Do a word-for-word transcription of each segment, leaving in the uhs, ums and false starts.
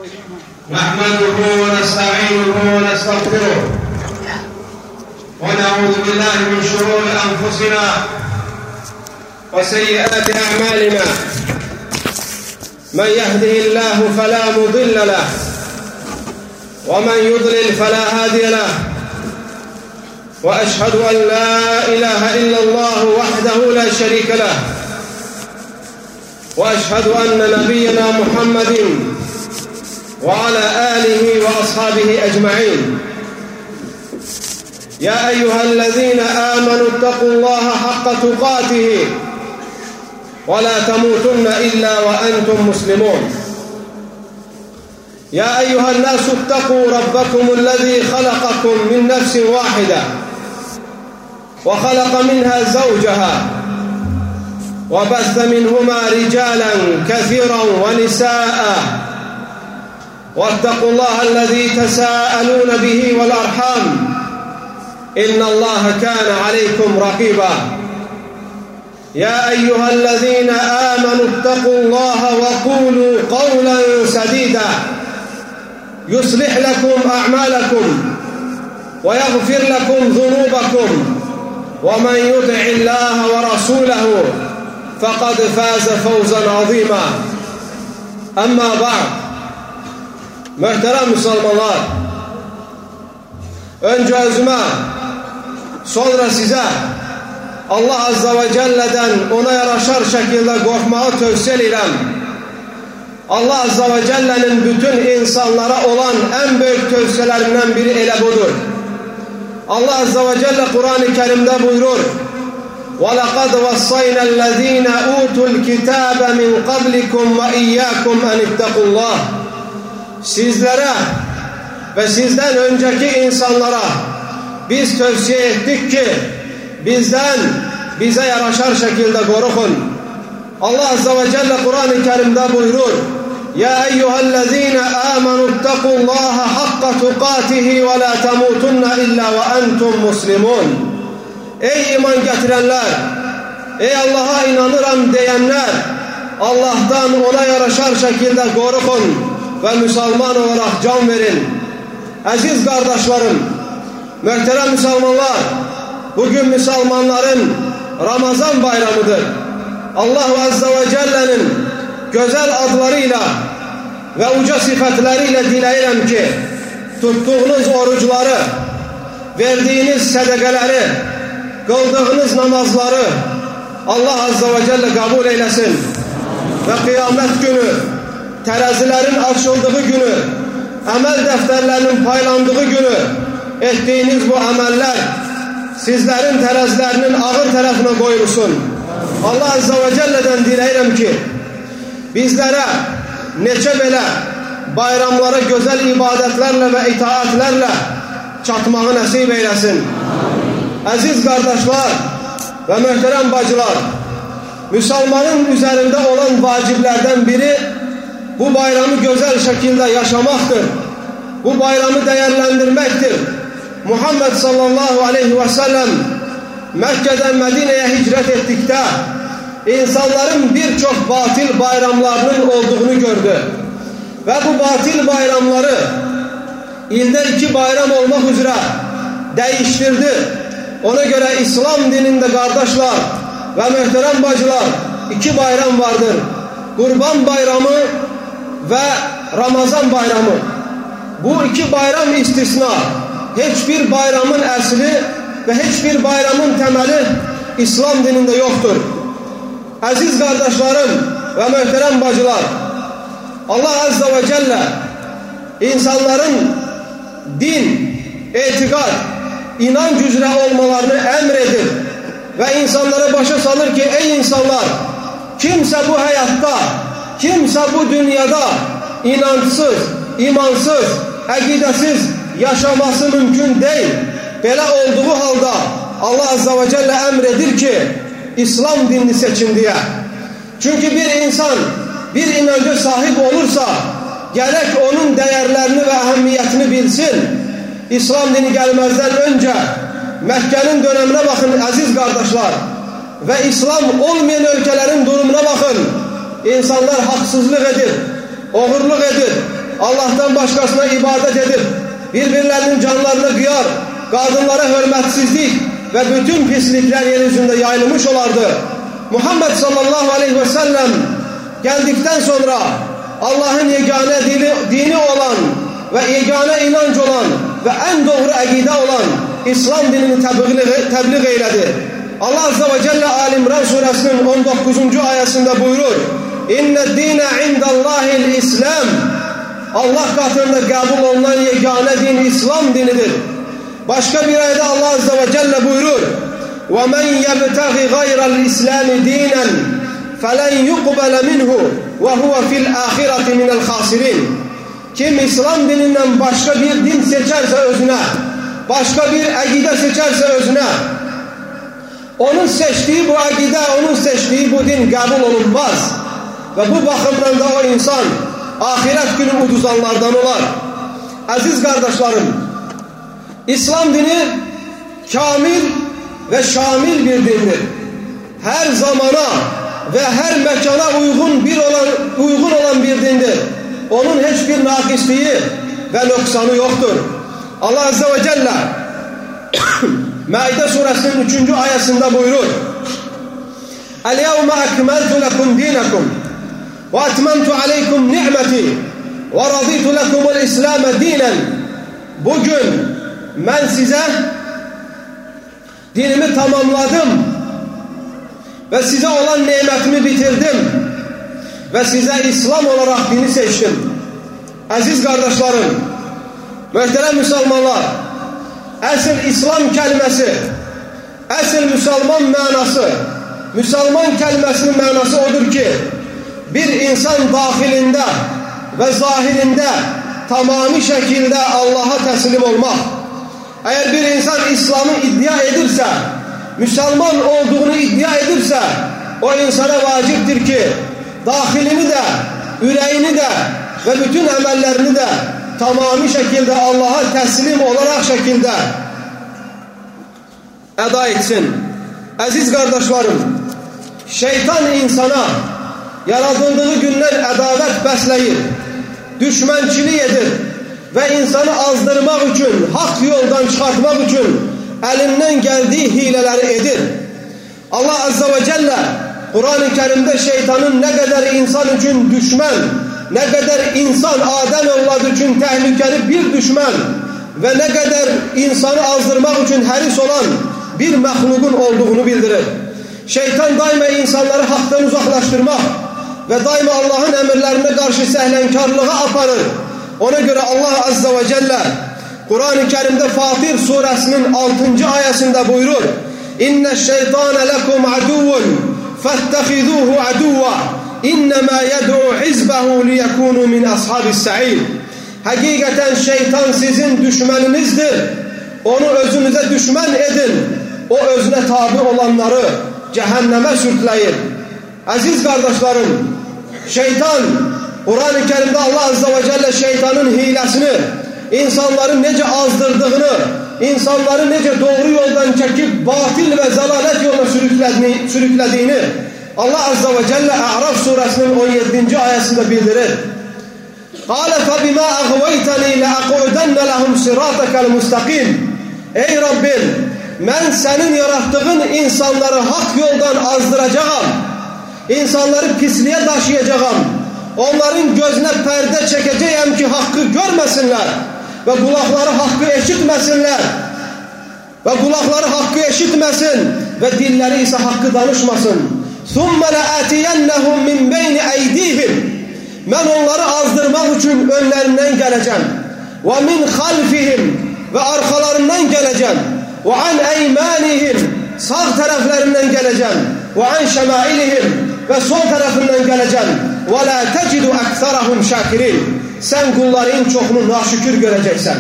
نحمده ونستعينه ونستغفره ونعوذ بالله من شرور أنفسنا وسيئات أعمالنا. من يهده الله فلا مضل له ومن يضلل فلا هادي له، وأشهد أن لا إله إلا الله وحده لا شريك له، وأشهد أن نبينا محمد وعلى آله وأصحابه أجمعين. يا أيها الذين آمنوا اتقوا الله حق تقاته ولا تموتن إلا وأنتم مسلمون. يا أيها الناس اتقوا ربكم الذي خلقكم من نفس واحدة وخلق منها زوجها وبث منهما رجالا كثيرا ونساء، واتقوا الله الذي تساءلون به والأرحام إن الله كان عليكم رقيبا. يا أيها الذين آمنوا اتقوا الله وقولوا قولا سديدا يصلح لكم أعمالكم ويغفر لكم ذنوبكم، ومن يطع الله ورسوله فقد فاز فوزا عظيما. أما بعد، muhterem Müslümanlar, önce özüme, sonra size Allah Azze ve Celle'den ona yaraşar şekilde korkmağı tövsiye ederim. Allah Azze ve Celle'nin bütün insanlara olan en büyük tövsiyelerinden biri ele budur. Allah Azze ve Celle Kur'an-ı Kerim'de buyurur: وَلَقَدْ وَصَّيْنَا الَّذ۪ينَ اُوتُوا الْكِتَابَ مِنْ قَبْلِكُمْ وَاِيَّاكُمْ اَنِ اتَّقُوا اللّٰهِ. Sizlere ve sizden önceki insanlara biz tövsiye ettik ki bizden bize yaraşar şekilde korkun. Allah Azze ve Celle Kur'an-ı Kerim'de buyurur: Ya eyyühellezine amenu ittakullaha hakka tukatihi ve la temutunna illa ve entum muslimun. Ey iman getirenler, ey Allah'a inanırım diyenler, Allah'tan ona yaraşar şekilde korkun ve Müslüman olarak can verin. Aziz kardeşlerim, muhterem Müslümanlar, bugün Müslümanların Ramazan bayramıdır. Allah Azze ve Celle'nin güzel adlarıyla ve uca sıfatleriyle dileyirəm ki tuttuğunuz oruçları, verdiğiniz sedekeleri, kıldığınız namazları Allah Azze ve Celle kabul eylesin. Ve kıyamet günü, terazilerin açıldığı günü, amel defterlerinin paylandığı günü ettiğiniz bu ameller sizlerin terazilerinin ağır tarafına koyulsun. Allah Azze ve Celle'den dileyirəm ki bizlere neçe belə bayramlara güzel ibadetlerle ve itaatlerle çatmağı nasip eylesin. Aziz kardeşler ve muhterem bacılar, Müslümanın üzerinde olan vaciplerden biri bu bayramı güzel şekilde yaşamaktır. Bu bayramı değerlendirmektir. Muhammed sallallahu aleyhi ve sellem Mekke'den Medine'ye hicret ettikte insanların birçok batil bayramlarının olduğunu gördü. Ve bu batil bayramları ilde iki bayram olmak üzere değiştirdi. Ona göre İslam dininde kardeşler ve muhterem bacılar iki bayram vardır. Kurban bayramı ve Ramazan bayramı. Bu iki bayram istisna. Hiçbir bayramın asli ve hiçbir bayramın temeli İslam dininde yoktur. Aziz kardeşlerim ve muhterem bacılar, Allah Azze ve Celle insanların din, etikat, inanç üzere olmalarını emredir ve insanlara başa salır ki ey insanlar, kimse bu hayatta, kimse bu dünyada inançsız, imansız, akidesiz yaşaması mümkün değil. Böyle olduğu halde Allah Azze ve Celle emredir ki İslam dinini seçin diye. Çünkü bir insan bir inanca sahip olursa gerek onun değerlerini ve ehemmiyetini bilsin. İslam dini gelmezden önce Mekke'nin dönemine bakın aziz kardeşler ve İslam olmayan ülkelerin durumuna bakın. İnsanlar haksızlık edir, oğurluk edir, Allah'tan başkasına ibadet edip birbirlerinin canlarını kıyar, kadınlara hürmetsizlik ve bütün pislikler yeryüzünde yayılmış olardı. Muhammed sallallahu aleyhi ve sellem geldikten sonra Allah'ın yegane dini, dini olan ve yegane inanç olan ve en doğru akide olan İslam dinini tebliğ, tebliğ eyledi. Allah Azze ve Celle Ali-İmran suresinin on dokuzuncu ayetinde buyurur: İnne dine indallahil İslam. Allah katında kabul olunan yegane din İslam dinidir. Başka bir ayette Allah Azze ve Celle buyurur: وَمَنْ يَبْتَغِ غَيْرَ الْإِسْلَامِ دِينًا فَلَنْ يُقْبَلَ مِنْهُ وَهُوَ فِي الْآخِرَةِ مِنَ الْخَاسِرِينَ. Kim İslam dininden başka bir din seçerse özüne, başka bir akide seçerse özüne, onun seçtiği bu akide, onun seçtiği bu din kabul olunmaz. Ve bu bakımdan da o insan ahiret günü uduzanlardan olar. Aziz kardeşlerim, İslam dini kamil ve şamil bir dindir. Her zamana ve her mekana uygun bir olan uygun olan bir dindir. Onun hiçbir nakisliği ve noksanı yoktur. Allah Azze ve Celle Maide suresinin üçüncü ayetinde buyurur: El-yevme ekmeltu lekum dinakum ve etmemtu aleykum ni'meti ve raditu lekumul İslam'e dinen. Bugün ben size dinimi tamamladım ve size olan nimetimi bitirdim ve size İslam olarak dini seçtim. Aziz kardeşlerim, muhterem Müslümanlar, asıl İslam kelimesi, asıl Müslüman manası, Müslüman kelimesinin manası odur ki bir insan dahilinde ve zahirinde tamami şekilde Allah'a teslim olmak. Eğer bir insan İslam'ı iddia edirse, Müslüman olduğunu iddia edirse, o insana vaciptir ki dahilini de, yüreğini de ve bütün emellerini de tamami şekilde Allah'a teslim olarak şekilde eda etsin. Aziz kardeşlerim, şeytan insana yaratıldığı günler adalet besleyir, düşmançılık edir ve insanı azdırmak için, hak yoldan çıkartmak için elinden geldiği hileleri edir. Allah Azze ve Celle Kur'an-ı Kerim'de şeytanın ne kadar insan için düşman, ne kadar insan Adem evladı için tehlikeli bir düşman ve ne kadar insanı azdırmak için haris olan bir mahlukun olduğunu bildirir. Şeytan daima insanları haktan uzaklaştırmak ve daima Allah'ın emirlerine karşı sehlenkarlığa aparır. Ona göre Allah Azze ve Celle Kur'an-ı Kerim'de Fatir suresinin altıncı ayetinde buyurur: İnne şeytane lekum aduvun fettehiduhu aduva innema yed'u hizbehu liyekunu min ashabis sa'ir. Hakikaten şeytan sizin düşmanınızdır. Onu özünüze düşman edin. O özüne tabi olanları cehenneme sürükleyin. Aziz kardeşlerim, şeytan, Kur'an-ı Kerim'de Allah Azze ve Celle şeytanın hilesini, insanları nece azdırdığını, insanları nece doğru yoldan çekip batil ve zalalet yoluna sürüklediğini, sürüklediğini Allah Azze ve Celle A'raf suresinin on yedinci ayetinde bildirir. قَالَ فَبِمَا أَغْوَيْتَنِي لَأَقْعُدَنَّ لَهُمْ صِرَاطَكَ الْمُسْتَقِيمِ. Ey Rabbim, ben senin yarattığın insanları hak yoldan azdıracağım. İnsanları pisliğe taşıyacağım. Onların gözüne perde çekeceğim ki hakkı görmesinler ve kulakları hakkı eşitmesinler ve kulakları hakkı eşitmesin ve dilleri ise hakkı danışmasın. ثُمَّ لَآتِيَنَّهُمْ مِنْ بَيْنِ اَيْدِيهِمْ. Ben onları azdırmak için önlerinden geleceğim. وَمِنْ خَلْفِهِمْ ve arkalarından geleceğim. وَعَنْ اَيْمَانِهِمْ sağ taraflarından geleceğim. وَعَنْ شَمَائِلِهِمْ ve sol tarafından geleceğim. وَلَا تَجِدُ اَكْثَرَهُمْ شَاكِرِينَ. Sen kulların çokunu naşükür göreceksin.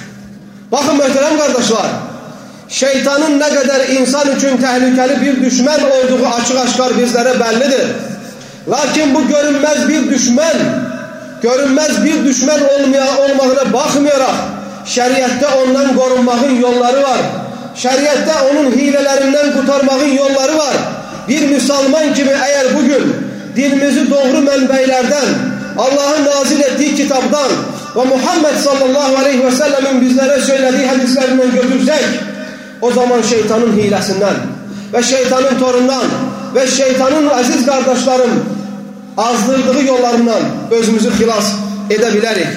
Bakın muhterem kardeşler, şeytanın ne kadar insan için tehlikeli bir düşman olduğu açık aşkar bizlere bellidir. Lakin bu görünmez bir düşman, görünmez bir düşman olmaya, olmağına bakmayarak şeriatte ondan korunmanın yolları var. Şeriatte onun hilelerinden kurtarmanın yolları var. Bir Müslüman gibi eğer bugün dinimizi doğru menbeylerden, Allah'ın nazil ettiği kitaptan ve Muhammed sallallahu aleyhi ve sellemin bizlere söylediği hadislerinden götürsek, o zaman şeytanın hilesinden ve şeytanın torundan ve şeytanın aziz kardeşlerim azdırdığı yollarından özümüzü xilas edebilirik.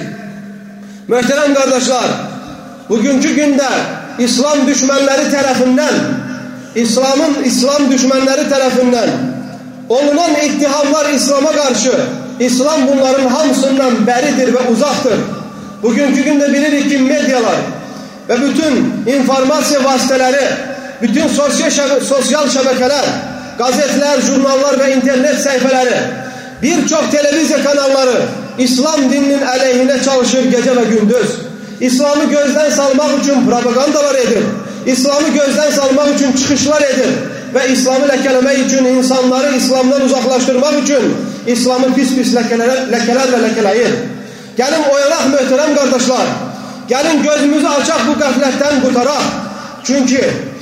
Muhterem kardeşler, bugünkü günde İslam düşmanları tarafından, İslam'ın İslam düşmanları tarafından olunan ittihamlar İslam'a karşı, İslam bunların hamısından beridir ve uzaktır. Bugünkü günde bilirik ki medyalar ve bütün informasyon vasıtaları, bütün sosyal, sosyal şebekeler, gazeteler, jurnallar ve internet sayfaları, birçok televizyon kanalları İslam dininin aleyhine çalışır gece ve gündüz. İslam'ı gözden salmak için propagandalar edir. İslam'ı gözden salmak için çıkışlar edir. Ve İslam'ı lekelemek için, insanları İslam'dan uzaklaştırmak için İslam'ı pis pis lekeler, lekeler ve lekeleyir. Gelin oyanak muhterem kardeşler. Gelin gözümüzü açak bu gafletten kurtarak. Çünkü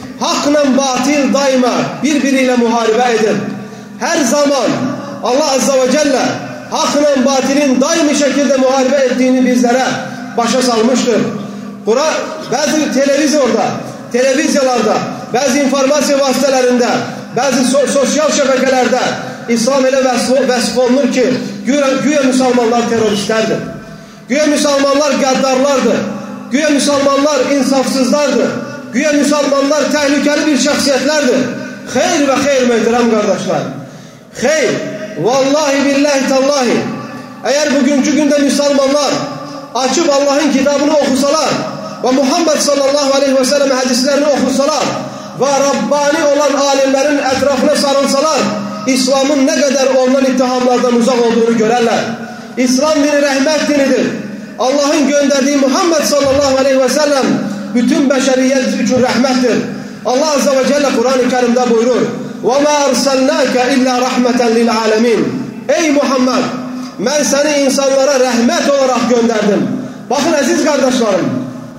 hakla batil daima birbiriyle muharebe edir. Her zaman Allah Azze ve Celle hakla batilin daimi şekilde muharebe ettiğini bizlere başa salmıştır. Bura, bazı televizyonda, televizyalarda, bazı informasyon vasıtalarında, bazı so sosyal şebekelerde İslam ile vesf olunur ki güya, güya Müslümanlar teröristlerdir. Güya Müslümanlar gaddarlardır. Güya Müslümanlar insafsızlardır. Güya Müslümanlar tehlikeli bir şahsiyetlerdir. Hayır ve hayır muhterem kardeşler. Hayır. Vallahi billahi tallahi. Eğer bugünkü günde Müslümanlar açıp Allah'ın kitabını okusalar ve Muhammed sallallahu aleyhi ve sellem hadislerini okusalar ve Rabbani olan alimlerin etrafına sarılsalar, İslam'ın ne kadar ondan ittihamlardan uzak olduğunu görürler. İslam dini rahmet dinidir. Allah'ın gönderdiği Muhammed sallallahu aleyhi ve sellem bütün beşeriyet için rahmettir. Allah Azze ve Celle Kur'an-ı Kerim'de buyurur: وَمَا أَرْسَلْنَاكَ اِلَّا رَحْمَةً لِلْعَالَمِينَ. Ey Muhammed, ben seni insanlara rahmet olarak gönderdim. Bakın aziz kardeşlerim,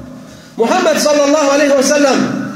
Muhammed sallallahu aleyhi ve sellem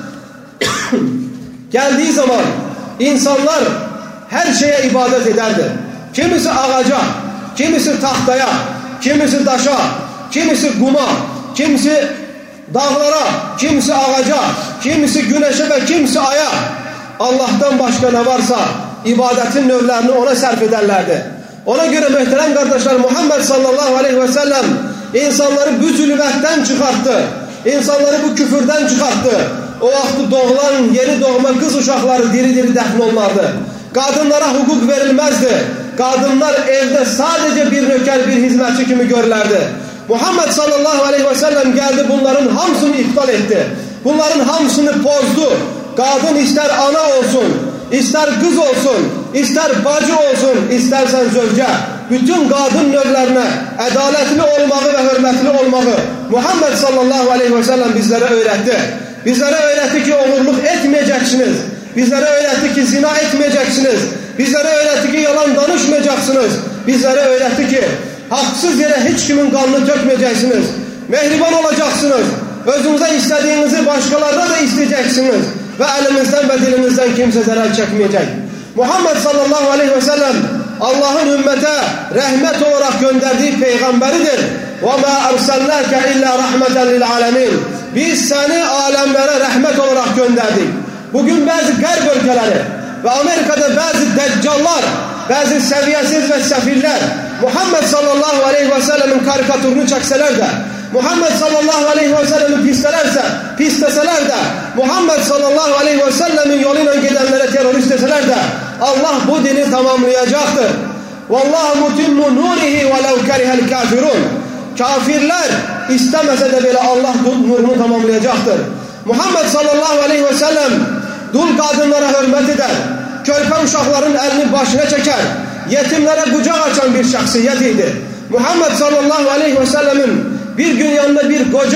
geldiği zaman insanlar her şeye ibadet ederdi. Kimisi ağaca, kimisi tahtaya, kimisi taşa, kimisi kuma, kimisi dağlara, kimisi ağaca, kimisi güneşe ve kimisi aya. Allah'tan başka ne varsa ibadetin növlerini ona sarf ederlerdi. Ona göre muhterem kardeşler, Muhammed sallallahu aleyhi ve sellem insanları bu zulmetten çıkarttı. İnsanları bu küfürden çıkarttı. O vakti doğulan yeni doğma kız uşakları diri diri defn olmardı. Kadınlara hukuk verilmezdi. Kadınlar evde sadece bir nöker, bir hizmetçi gibi görürlerdi. Muhammed sallallahu aleyhi ve sellem geldi, bunların hamısını iptal etti. Bunların hamısını bozdu. Kadın ister ana olsun, ister kız olsun, ister bacı olsun, istersen zövce, bütün kadın növlerine adaletli olmağı ve hürmetli olmağı Muhammed sallallahu aleyhi ve sellem bizlere öğretti. Bizlere öğretti ki oğurluk etmeyeceksiniz. Bizlere öğretti ki zina etmeyeceksiniz. Bizlere öğretti ki yalan danışmayacaksınız. Bizlere öğretti ki haksız yere hiç kimin kanını dökmeyeceksiniz. Mehriban olacaksınız. Özünüze istediğinizi başkalarına da isteyeceksiniz. Ve elimizden ve dilimizden kimse zarar çekmeyecek. Muhammed sallallahu aleyhi ve sellem Allah'ın ümmete rahmet olarak gönderdiği peygamberidir. وَمَا أَرْسَلْنَاكَ اِلَّا رَحْمَةً لِلْعَالَمِينَ. Biz seni alemlere rahmet olarak gönderdik. Bugün bazı garp ülkeleri ve Amerika'da bazı deccallar, bazı seviyesiz ve sefiller Muhammed sallallahu aleyhi ve sellemin karikatürünü çekseler de, Muhammed sallallahu aleyhi ve sellem'i pislerse, pisleseler de, Muhammed sallallahu aleyhi ve sellemin yoluyla gidenlere terörist deseler de, Allah bu dini tamamlayacaktır. Vallahu mutimmu nurihi velev kerihel kafirun. Kafirler istemese de bile Allah nurunu tamamlayacaktır. Muhammed sallallahu aleyhi ve sellem dul kadınlara hürmet eder. Körpe uşakların elini başına çeker. Yetimlere kucak açan bir şahsiyet idi. Muhammed sallallahu aleyhi ve sellemin bir gün yanında bir koca,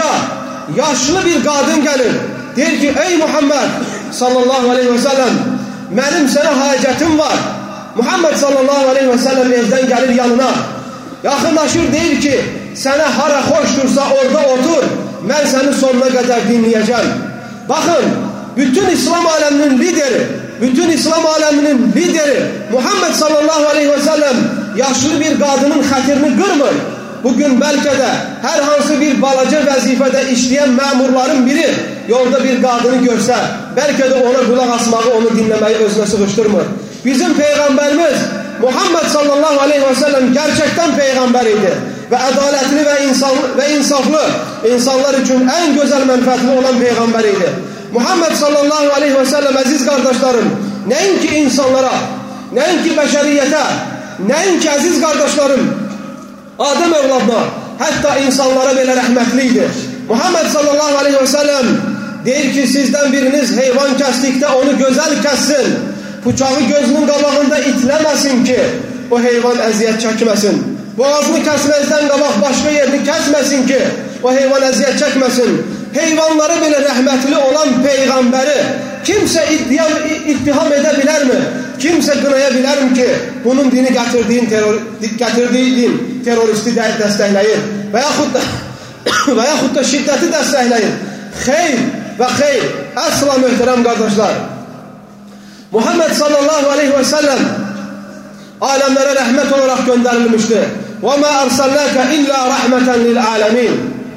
yaşlı bir kadın gelir. Der ki, ey Muhammed sallallahu aleyhi ve sellem, benim sana hacetim var. Muhammed sallallahu aleyhi ve sellem evden gelir yanına. Yakınlaşır, der ki, sana hara hoştursa orada otur. Ben seni sonuna kadar dinleyeceğim. Bakın, bütün İslam aleminin lideri, bütün İslam aleminin lideri Muhammed sallallahu aleyhi ve sellem yaşlı bir qadının xətirini qırmır. Bugün belki de her hansı bir balaca vəzifədə işleyen memurların biri yolda bir qadını görsə, belki de ona kulaq asmağı, onu dinlemeyi özüne sıkıştırmır. Bizim Peygamberimiz Muhammed sallallahu aleyhi ve sellem gerçekten peygamber idi. Ve adaletli ve, insan, ve insaflı, insanlar için en güzel menfaatli olan peygamber idi. Muhammed sallallahu aleyhi ve sellem aziz kardeşlerim, neyinki insanlara, neyinki beşeriyete, neyinki aziz kardeşlerim, Adem evladına, hatta insanlara belə rəhmətliydi. Muhammed sallallahu aleyhi ve sellem deyir ki, sizden biriniz heyvan kestikte onu güzel kessin. Bıçağı gözünün qabağında itləməsin ki, o heyvan əziyyət çəkməsin. Boğazını kəsməzdən qabaq başqa yerini kəsməsin ki, o heyvan əziyyət çəkməsin. Heyvanları belə rəhmətli olan peyğəmbəri kimsə ittiham, ittiham edə bilərmi? Kimsə qınaya bilərmi ki, bunun dini gətirdiyin terör, gətirdiyi din teröristi dəstəkləyir və yaxud da, və yaxud da şiddəti dəstəkləyir. Xeyr və xeyr, əsla möhtərəm qardaşlar. Muhammed sallallahu aleyhi ve sellem alemlere rahmet olarak gönderilmişti. وَمَا أَرْسَلَّاكَ إِلَّا رَحْمَةً لِلْعَالَمِينَ.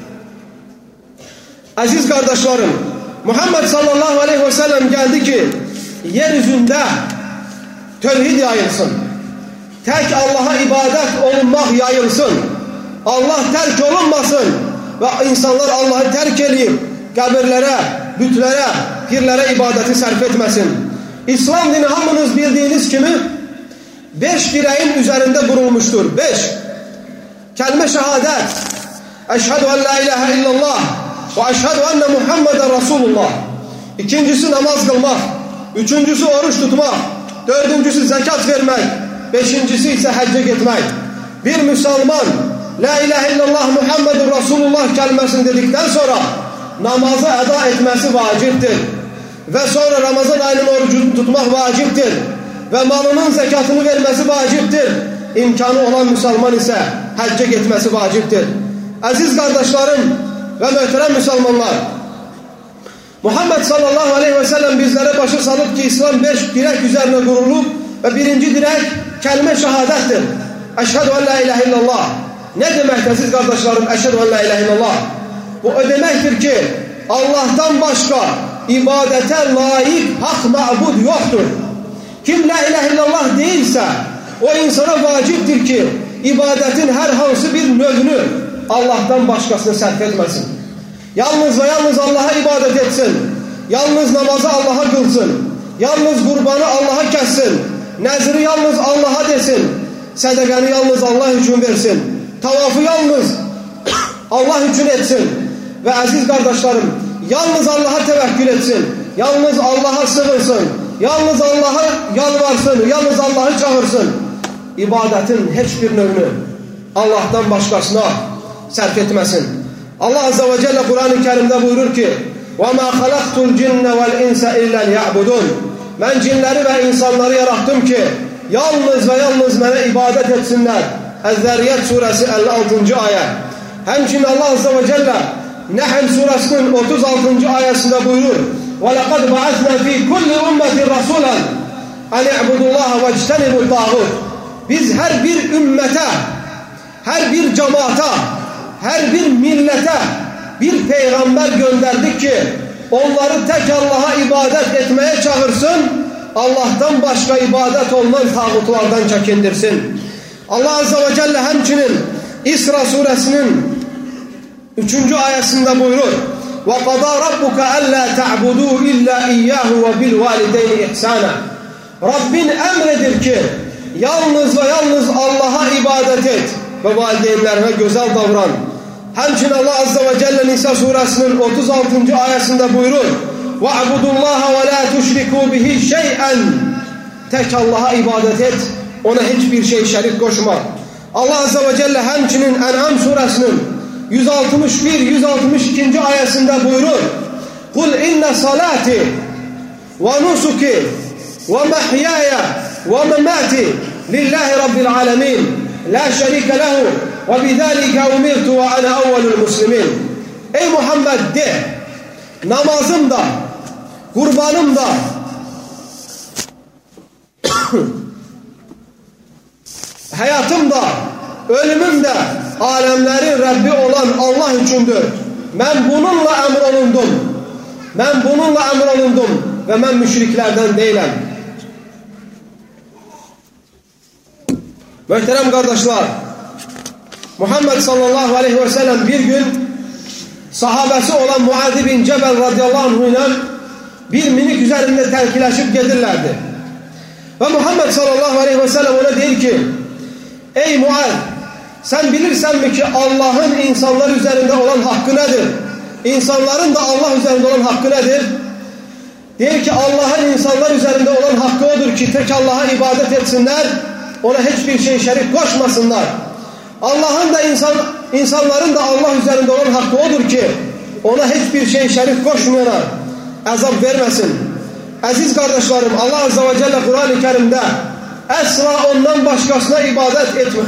Aziz kardeşlerim, Muhammed sallallahu aleyhi ve sellem geldi ki yeryüzünde tevhid yayılsın. Tek Allah'a ibadet olunmak yayılsın. Allah terk olunmasın ve insanlar Allah'ı terk edip kabirlere, bütlere, pirlere ibadeti sarf etmesin. İslam dini hamınız bildiğiniz kimi beş direğin üzerinde kurulmuştur. Beş. Kelime şehadet. Eşhedü en la ilahe illallah ve eşhedü enne Muhammeden Resulullah. İkincisi namaz kılmak. Üçüncüsü oruç tutmak. Dördüncüsü zekat vermek. Beşincisi ise hacca gitmek. Bir Müslüman la ilahe illallah Muhammeden Resulullah kelimesini dedikten sonra namazı eda etmesi vaciptir. Ve sonra Ramazan ayının orucunu tutmak vaciptir. Ve malının zekatını vermesi vaciptir. İmkanı olan Müslüman ise hacca gitmesi vaciptir. Aziz kardeşlerim ve muhterem Müslümanlar, Muhammed sallallahu aleyhi ve sellem bizlere başı salıp ki İslam beş direk üzerine kurulup ve birinci direk kelime şehadettir. Eşhedü en la ilahe illallah. Ne demek aziz kardeşlerim eşhedü en la ilahe illallah? Bu o demektir ki Allah'tan başka ibadete layık hak ma'bud yoktur. Kim la ilahe illallah değilse o insana vaciptir ki ibadetin her hansı bir növünü Allah'tan başkasını sarf etmesin. Yalnız ve yalnız Allah'a ibadet etsin. Yalnız namazı Allah'a kılsın. Yalnız kurbanı Allah'a kessin. Nezri yalnız Allah'a desin. Sədəqəni yalnız Allah için versin. Tavafı yalnız Allah için etsin. Ve aziz kardeşlerim, yalnız Allah'a tevekkül etsin. Yalnız Allah'a sığınsın. Yalnız Allah'a yalvarsın. Yalnız Allah'ı çağırsın. İbadetin hiçbir növünü Allah'tan başkasına sarf etmesin. Allah Azze ve Celle Kur'an-ı Kerim'de buyurur ki وَمَا خَلَقْتُ الْجِنَّ وَالْاِنْسَ اِلَّا لِيَعْبُدُونَ. Ben cinleri ve insanları yarattım ki yalnız ve yalnız bana ibadet etsinler. Ez-Zariyat suresi elli altıncı ayet. Hemçinin Allah Azze ve Celle Nehl suresinin otuz altıncı ayetinde buyurur وَلَقَدْ بَعَثْنَا ف۪ي كُلِّ اُمَّةٍ رَسُولًا اَنْ اِعْبُدُ اللّٰهَ وَاجْتَنِبُ الطَّاغُوتِ. Biz her bir ümmete, her bir cemaata, her bir millete bir peygamber gönderdik ki onları tek Allah'a ibadet etmeye çağırsın, Allah'tan başka ibadet olunan tağutlardan çekindirsin. Allah Azze ve Celle hemçinin İsra suresinin üçüncü ayetinde buyurur وَقَضَى رَبُّكَ أَلَّا تَعْبُدُوا إِلَّا إِيَّاهُ وَبِالْوَالِدَيْنِ إِحْسَانًا. Rabbin emredir ki yalnız ve yalnız Allah'a ibadet et ve valideynlerine güzel davran. Hemçinin Allah Azze ve Celle Nisa suresinin otuz altıncı ayetinde buyurur وَعْبُدُوا اللّٰهَ وَلَا تُشْرِكُوا بِهِ شَيْئًا. Tek Allah'a ibadet et, ona hiçbir şey şerik koşma. Allah Azze ve Celle hemçinin En'am suresinin yüz altmış bir yüz altmış iki. ayetinde buyurur قُلْ اِنَّ صَلَاتِ وَنُسُكِ وَمَحْيَايَ وَمَمَاتِ لِلّٰهِ رَبِّ الْعَالَمِينَ لَا شَرِيكَ لَهُ وَبِذَٰلِكَ اُمِرْتُ وَأَنَا اَوَّلُ الْمُسْلِمِينَ. Ey Muhammed de, namazım da, kurbanım da, həyatım da, ölümüm də aləmlərin Rəbbi olan Allah üçündür. Mən bununla əmr olundum. Mən bununla əmr olundum və mən müşriklərdən deyiləm. Möhtərəm qardaşlar, Muhammed sallallahu aleyhi və səlləm bir gün sahabəsi olan Muad bin Cəbəl radiyallahu anh ilə bir minik üzərində tərkiləşib gedirlərdi. Və Muhammed sallallahu aleyhi və səlləm ona deyir ki, ey Muad, sən bilirsənmi ki, Allahın insanlar üzərində olan haqqı nədir? İnsanların da Allah üzərində olan haqqı nədir? Deyir ki, Allahın insanlar üzərində olan haqqı odur ki, tək Allah'a ibadət etsinlər, ona heç bir şey şərik qoşmasınlar. Allahın da insan, insanların da Allah üzərində olan haqqı odur ki, ona heç bir şey şərik qoşmayana əzab verməsin. Əziz qardaşlarım, Allah Azze ve Celle Kur'an-ı Kerim'də əsla ondan başqasına ibadət etmə,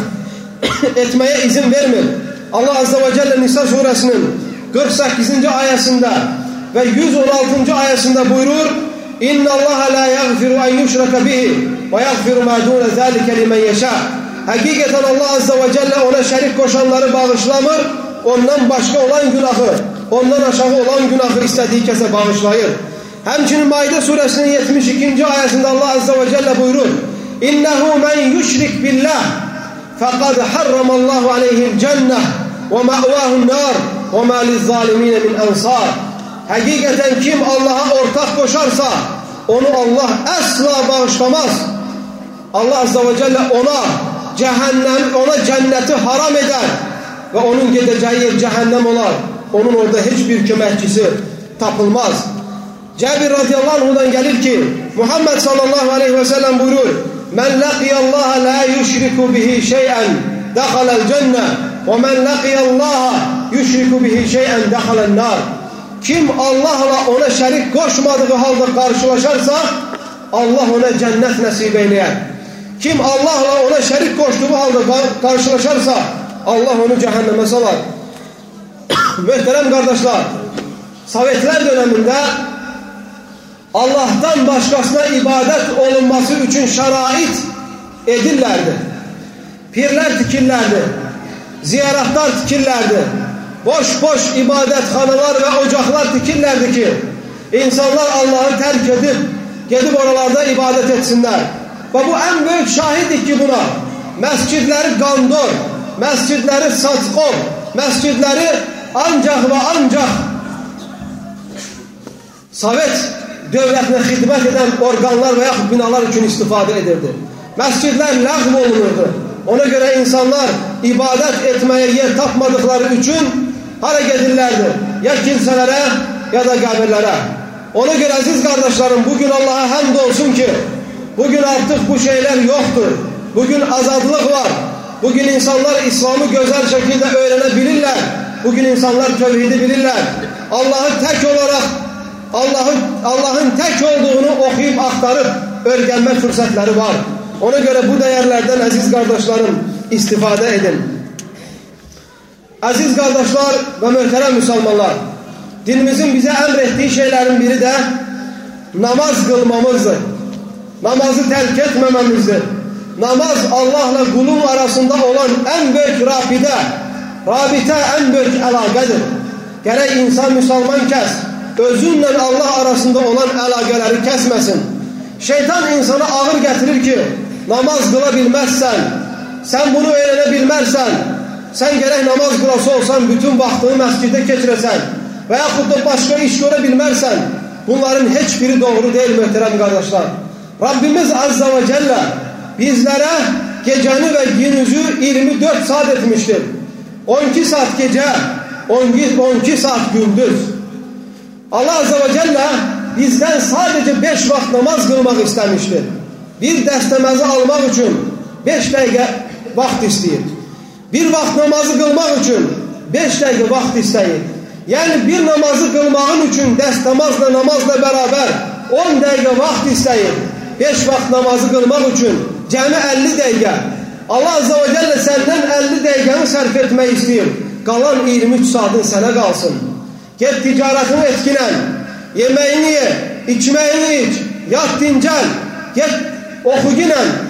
etməyə izin vermir. Allah Azze ve Celle Nisa suresinin qırx səkkizinci ayəsində və yüz on altıncı ayəsində buyurur: İnna Allah la yaghfiru an yushraka bihi ve yaghfiru ma dun zalika limen yasha. Həqiqətən Allah Azze ve Celle ona şərik qoşanları bağışlamır, ondan başqa olan günahı, ondan aşağı olan günahı istədiyi kəsə bağışlayır. Həmçinin Maide suresinin yetmiş ikinci ayəsində Allah Azze ve Celle buyurur: İnnehu men yushrik billah faqad harramallahu aleyhil cenneh ve ma'vahun nar ve ma lizzalimine min ansar. Həqiqətən kim Allah'a ortaq qoşarsa onu Allah əsla bağışlamaz. Allah Azze ve Celle ona cehennem, ona cenneti haram eder ve onun gedeceği yer cehennem olar. Onun orada hiçbir köməkçisi tapılmaz. Cabir radıyallahu anh'dan gelir ki Muhammed sallallahu aleyhi ve sellem buyurur: Men laqiyallaha la yushriku bihi şey'en dakhalal cenne ve men laqiyallaha yushriku bihi şey'en dakhalal nar. Kim Allah'la ona şərik qoşmadığı halda karşılaşarsa Allah ona cennet nasip eyləyər. Kim Allah'la ona şərik qoşduğu halda karşılaşarsa Allah onu cehenneme salar. Möhtərəm qardaşlar, Sovetlər döneminde Allah'tan başkasına ibadet olunması için şərait edirlərdi. Pirlər tikirlərdi, ziyaretler tikirlərdi, boş-boş ibadetxanalar ve ocaklar tikirlərdi ki, insanlar Allah'ı terk edip, gedib oralarda ibadet etsinler. Ve bu en büyük şahitlik ki buna, mescidleri qandor, mescidleri saçqov, mescidleri ancak ve ancak Sovet devletine hizmet eden organlar veya binalar için istifade edirdi. Mescidler lağv olunurdu. Ona göre insanlar ibadet etmeye yer tapmadıkları için hara gedirlerdi. Ya kilselere ya da kabirlere. Ona göre aziz kardeşlerim, bugün Allah'a hamd olsun ki bugün artık bu şeyler yoktur. Bugün azadlık var. Bugün insanlar İslam'ı güzel şekilde öğrenebilirler. Bugün insanlar tevhidi bilirler. Allah'ı tek olarak Allah'ın Allah'ın tek olduğunu okuyup aktarıp öğrenme fırsatları var. Ona göre bu değerlerden aziz kardeşlerim istifade edin. Aziz kardeşler ve muhterem Müslümanlar, dinimizin bize emrettiği şeylerin biri de namaz kılmamızdır. Namazı terk etmememizdir. Namaz Allah'la kulun arasında olan en büyük rabite, rabite en büyük əlaqədir. Gerek insan Müslüman kes, özünle Allah arasında olan əlaqələri kesmesin. Şeytan insana ağır getirir ki, namaz kılabilmezsen, sen bunu öğrenebilmezsen, sen gerek namaz kılası olsan bütün vaktini mescide geçiresen veya da başka iş görebilmezsen, bunların hiçbiri doğru değil muhterem kardeşler. Rabbimiz Azze ve Celle bizlere geceni ve gündüzü yirmi dört saat etmiştir. on iki saat gece, on iki saat gündüz. Allah Azze ve Celle bizden sadece beş vakit namaz kılmak istemiştir. Bir dəstəməzi almak için beş dakika vakit istəyir. Bir vakit namazı kılmak için beş dakika vakit istəyir. Yani bir namazı kılmağın için dəstəmazla namazla beraber on dakika vakit istəyir. beş vakit namazı kılmak için cəmi əlli dakika. Allah Azze ve Celle senden əlli dakikanı sərf etmək istəyir. Qalan iyirmi üç saatin sənə qalsın. Get ticaretini etkilen, yemeğini ye, içmeğini iç, yat dincel, get oku ginen,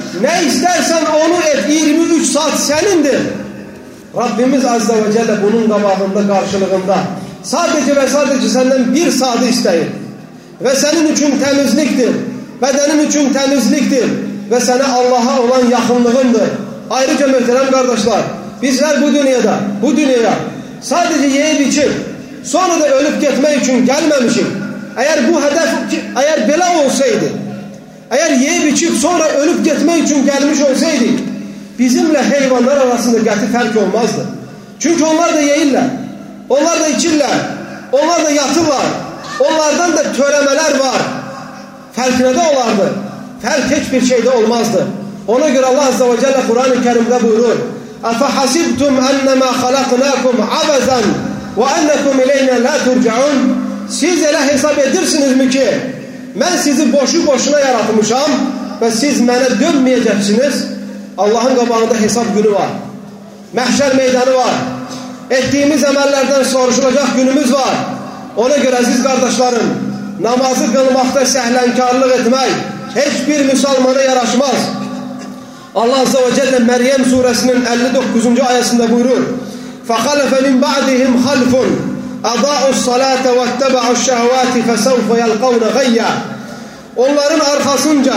ne istersen onu et, yirmi üç saat senindir. Rabbimiz Azze ve Celle bunun qabağında, karşılığında sadece ve sadece senden bir saat isteyir. Ve senin için temizliktir. Bedenin için temizliktir. Ve sana Allah'a olan yakınlığındır. Ayrıca muhterem kardeşler, bizler bu dünyada, bu dünyaya sadece yiyip içip sonra da ölüp gitmek için gelmemişik. Eğer bu hedef, eğer bela olsaydı, eğer yiyip içip sonra ölüp gitmek için gelmiş olsaydı, bizimle hayvanlar arasında qəti fərq olmazdı. Çünkü onlar da yeyirlər, onlar da içirlər, onlar da yatırlar, onlardan da töremeler var. Fərq nədə olardı? Fərq hiçbir şeyde olmazdı. Ona göre Allah Azze ve Celle Kur'an-ı Kerim'de buyurur: "Efahasibtum ennema halaknakum abazen ve ennekum ileyna la turcaun." Siz elə hesap edirsiniz mi ki, ben sizi boşu boşuna yaratmışam ve siz mənə dönmeyeceksiniz? Allah'ın qabağında hesap günü var. Məhşər meydanı var. Ettiğimiz emellerden soruşulacak günümüz var. Ona göre aziz kardeşlerim, namazı kılmakta səhlənkarlıq etmək hiçbir Müslümana yaraşmaz. Allah Azze ve Celle Meryem suresinin elli dokuzuncu ayetinde buyurur: فَخَلَفَ مِنْ بَعْدِهِمْ خَلْفٌ اَضَاءُوا الصَّلَاةَ وَاتَّبَعُوا الشَّهَوَاتِ فَسَوْفَ يَلْقَوْنَ غَيَّا. Onların arkasınca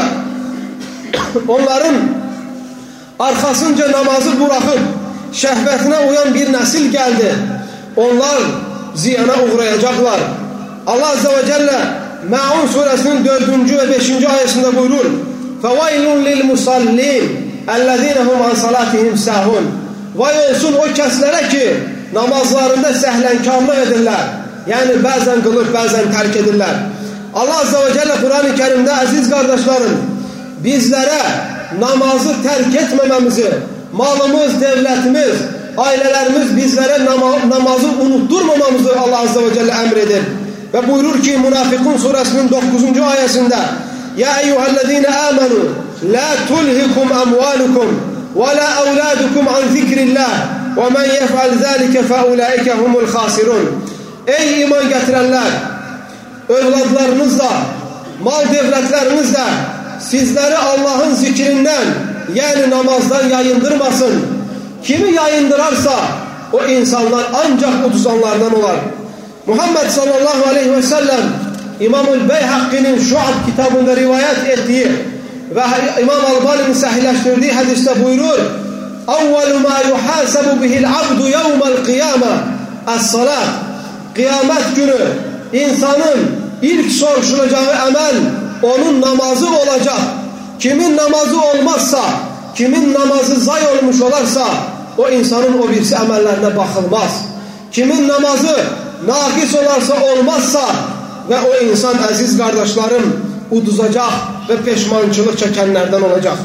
onların arkasınca namazı bırakıp şehvetine uyan bir nesil geldi. Onlar ziyana uğrayacaklar. Allah Azze ve Celle Maun suresinin dördüncü ve beşinci ayetinde buyurur: فَوَيْلٌ لِلْمُصَلِّينَ اَلَّذ۪ينَ هُمْ عَنْ صَلَاتِهِمْ سَاهُونَ. Vay olsun o kəslərə ki, namazlarında səhlənkarlıq edirlər. Yani bəzən qılıb, bəzən tərk edirlər. Allah Azze ve Celle Kur'an-ı Kerim'de aziz kardeşlerim, bizlere namazı terk etmememizi, malımız, devletimiz, ailelerimiz bizlere nama, namazı unutturmamamızı Allah Azze ve Celle emredir. Ve buyurur ki Münafıkun suresinin dokuzuncu ayetinde: Ya eyyühellezine amenu la tulhikum amvalukum ve la evladukum an zikrillah ve men yef'al zâlike fe ulaike humul khasirun. Ey iman getirenler, evladlarınızla, mal devletlerinizle sizleri Allah'ın zikrinden, yani namazdan yayındırmasın. Kimi yayındırarsa o insanlar ancak uduzanlardan olar. Muhammed sallallahu aleyhi ve sellem İmam-ül Beyhakki'nin Şuab kitabında rivayet ettiği ve İmam Albani'nin sahihleştirdiği hadiste buyurur: "Evvelu ma yuhasabu bihil abdu yevmel kıyama es-salat." Kıyamet günü insanın ilk soruşulacağı emel onun namazı olacak. Kimin namazı olmazsa, kimin namazı zay olmuş olarsa o insanın o birisi emellerine bakılmaz. Kimin namazı nakis olarsa, olmazsa ve o insan aziz kardeşlerim uduzacak ve peşmançılık çekenlerden olacak.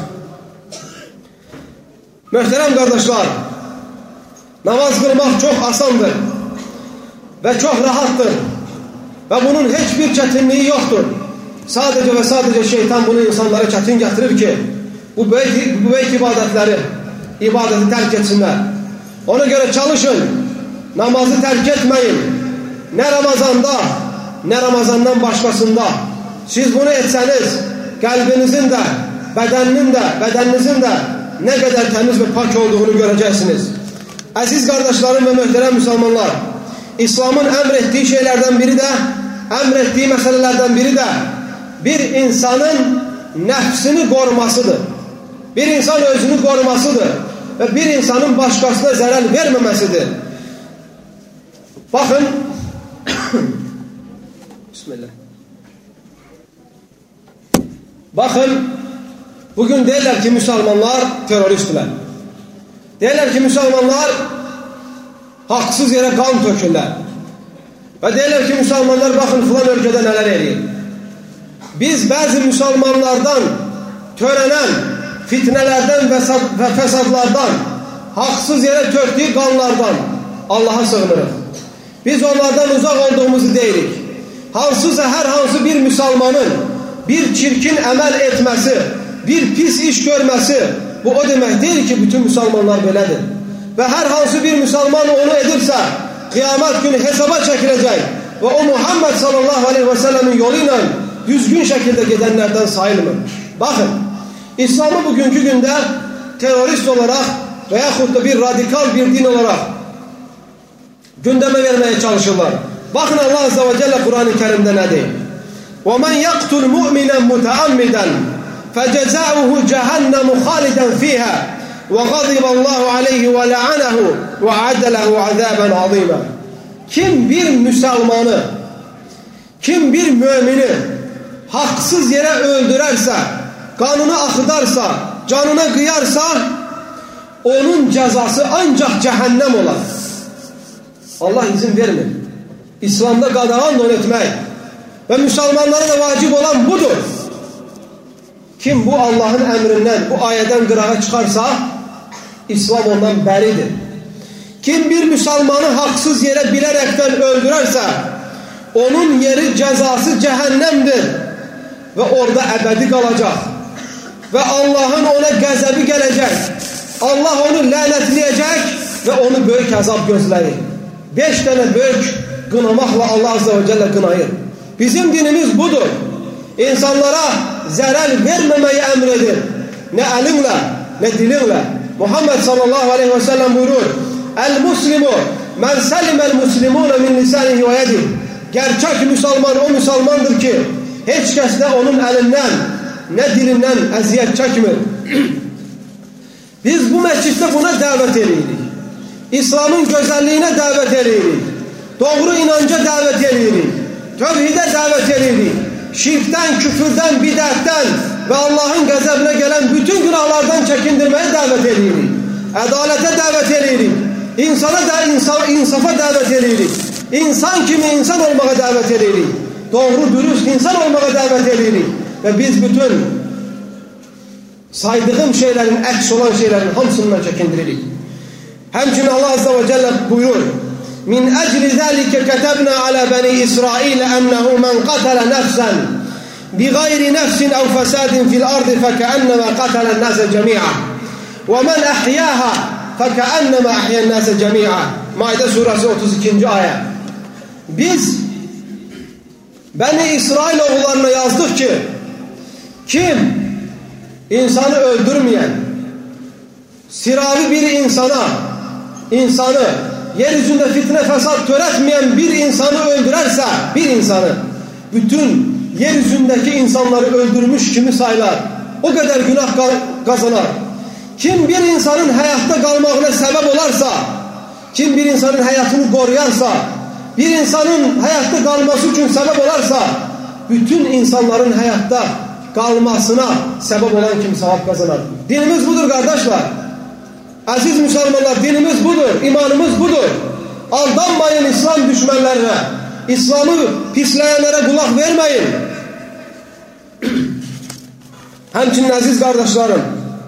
Muhterem kardeşler, namaz kılmak çok asandır ve çok rahattır ve bunun hiçbir çetinliği yoktur. Sadece ve sadece şeytan bunu insanlara çetin getirir ki bu büyük, bu büyük ibadetleri, ibadeti terk etsinler. Ona göre çalışın, namazı terk etmeyin. Ne Ramazan'da, ne Ramazan'dan başkasında. Siz bunu etseniz kalbinizin de, bedeninin de, bedeninizin de ne kadar temiz ve pak olduğunu göreceksiniz. Aziz kardeşlerim ve muhterem Müslümanlar, İslam'ın emrettiği şeylerden biri de, emrettiği meselelerden biri de bir insanın nefsini korumasıdır. Bir insan özünü korumasıdır. Ve bir insanın başkasına zarar vermemesidir. Bakın Bismillah. Bakın bugün derler ki Müslümanlar teröristler. Derler ki Müslümanlar haksız yere kan tökürler. Ve derler ki Müslümanlar bakın filan ülkede neler ediyor. Biz bazı Müslümanlardan törenen fitnelerden ve fesadlardan, haksız yere töktüğü kanlardan Allah'a sığınırız. Biz onlardan uzak olduğumuzu değilik. Hansısa her hansı bir Müslümanın bir çirkin emel etmesi, bir pis iş görmesi, bu o demek değil ki bütün Müslümanlar böyledir. Ve her hansı bir Müslüman onu edirse kıyamet günü hesaba çekilecek ve o Muhammed sallallahu aleyhi ve sellemin yoluyla düzgün şekilde gidenlerden sayılmır. Bakın, İslam'ı bugünkü günde terörist olarak veyahut da bir radikal bir din olarak gündeme vermeye çalışırlar. Bakın Allah Azze ve Celle Kur'an-ı Kerim'de ne diyor? وَمَنْ يَقْتُلْ مُؤْمِنًا مُتَعَمِّدًا فَجَزَاؤُهُ جَهَنَّمُ خَالِدًا فِيهَا وَغَضِبَ اللّٰهُ عَلَيْهِ وَلَعَنَهُ وَعَدَّ لَهُ عَذَابًا عَظِيمًا. Kim bir Müslümanı, kim bir mümini haksız yere öldürerse, kanını akıtarsa, canına kıyarsa, onun cezası ancak cehennem olur. Allah izin vermiyor. İslam'da qadağan don etmek ve Müslümanlara da vacip olan budur. Kim bu Allah'ın emrinden, bu ayeten qırağa çıkarsa, İslam ondan beridir. Kim bir Müslümanı haksız yere bilerekten öldürerse, onun yeri cezası cehennemdir ve orada ebedi kalacak ve Allah'ın ona gazabı gelecek. Allah onu lanetleyecek ve onu büyük azap gözleri. Beş tane büyük kınamakla Allah Azze ve Celle kınayır. Bizim dinimiz budur. İnsanlara zarar vermemeyi emredir. Ne elinle ne dilinle. Muhammed sallallahu aleyhi ve sellem buyurur: El muslimu men selimel muslimune min lisanihi ve yedihi. Gerçek Müslüman o Müslümandır ki hiç kes de onun elinden ne dilinden eziyet çekmir. Biz bu mescitte buna davet edirik. İslam'ın güzelliğine davet edirik. Doğru inanca davet edirik. Tevhide davet edirik. Şirkten, küfürden, bid'atten ve Allah'ın gazabına gelen bütün günahlardan çekindirmeye davet edirik. Adalete davet edirik. İnsana da insaf, insafa davet edirik. İnsan kimi insan olmaya davet edirik. Doğru, dürüst insan olmaya davet edirik. Ve biz bütün saydığım şeylerin, eks olan şeylerin hamısından çekindiririk. Hemçinin Allah Azze ve Celle buyurur: Min ecli zâlike ketebna ala bani İsrail ennehu men qatala nefsen bi gayri nefsin ev fesadin fil ardı fekennema qatalen nase cemi'a ve men ahyâha fekennema ahyen nase cemi'a. Maide suresi otuz ikinci ayet. Biz Beni İsrail oğullarına yazdık ki kim insanı öldürmeyen, siravi bir insana, insanı, yeryüzünde fitne fesat töretmeyen bir insanı öldürerse, bir insanı, bütün yeryüzündeki insanları öldürmüş kimi saylar. O kadar günah kazanır. Kim bir insanın hayatta kalmağına sebep olarsa, kim bir insanın hayatını koruyarsa, bir insanın hayatta kalması için sebep olarsa, bütün insanların hayatta kalmasına sebep olan kim sevap kazanır. Dinimiz budur kardeşler. Aziz Müslümanlar, dinimiz budur, imanımız budur. Aldanmayın İslam düşmanlarına. İslam'ı pisleyenlere kulak vermeyin. Hemçinin aziz kardeşlerim,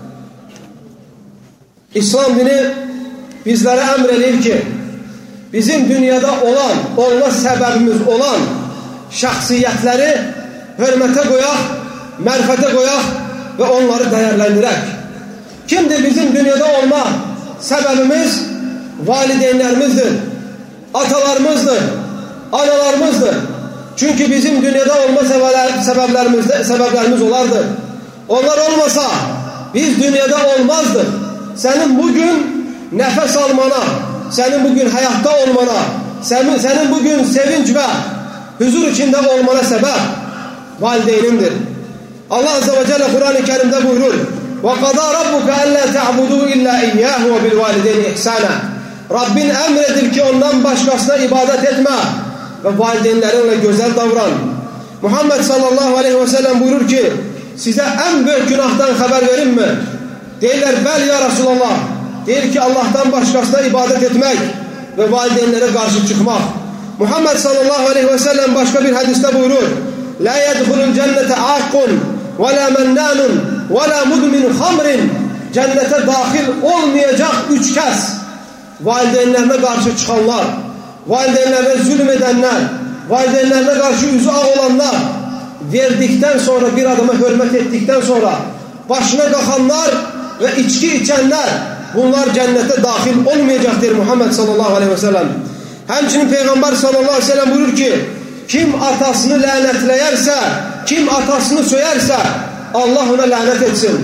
İslam dini bizlere emrediyor ki bizim dünyada olan, olma sebebimiz olan şahsiyetleri hürmete koyak, merfete koyak ve onları değerlendirek. Kimdir bizim dünyada olma sebebimiz? Valideynlerimizdir, atalarımızdır, analarımızdır. Çünkü bizim dünyada olma sebeplerimiz, sebeplerimiz olardı. Onlar olmasa biz dünyada olmazdık. Senin bugün nefes almana, senin bugün hayatta olmana, senin, senin bugün sevinç ve huzur içinde olmana sebep valideynindir. Allah Azze ve Celle Kur'an-ı Kerim'de buyurur: وَقَضَى رَبُّكَ أَلَّا تَعْبُدُوا إِلَّا إِيَّاهُ وَبِالْوَالِدَيْنِ إِحْسَانًا. Rabbin emredir ki ondan başkasına ibadet etme ve valideynlerinle güzel davran. Muhammed sallallahu aleyhi ve sellem buyurur ki size en büyük günahtan haber verin mi? Deyirler bel ya Resulallah. Deyir ki Allah'tan başkasına ibadet etmek ve valideynlere karşı çıkmak. Muhammed sallallahu aleyhi ve sellem başka bir hadiste buyurur: La yedhulul cennete akkun ve la mennanun ve la mudmin hamrin. Cennete dahil olmayacak üç kez: valideynlerine karşı çıkanlar, valideynlerine zulmedenler, valideynlerine karşı yüzü ağ olanlar, verdikten sonra bir adama hürmet ettikten sonra başına kalkanlar ve içki içenler, bunlar cennete dahil olmayacaktır Muhammed sallallahu aleyhi ve sellem. Hemçinin Peygamber sallallahu aleyhi ve sellem buyurur ki kim atasını lanetleyerse, kim atasını söyerse Allah ona lanet etsin.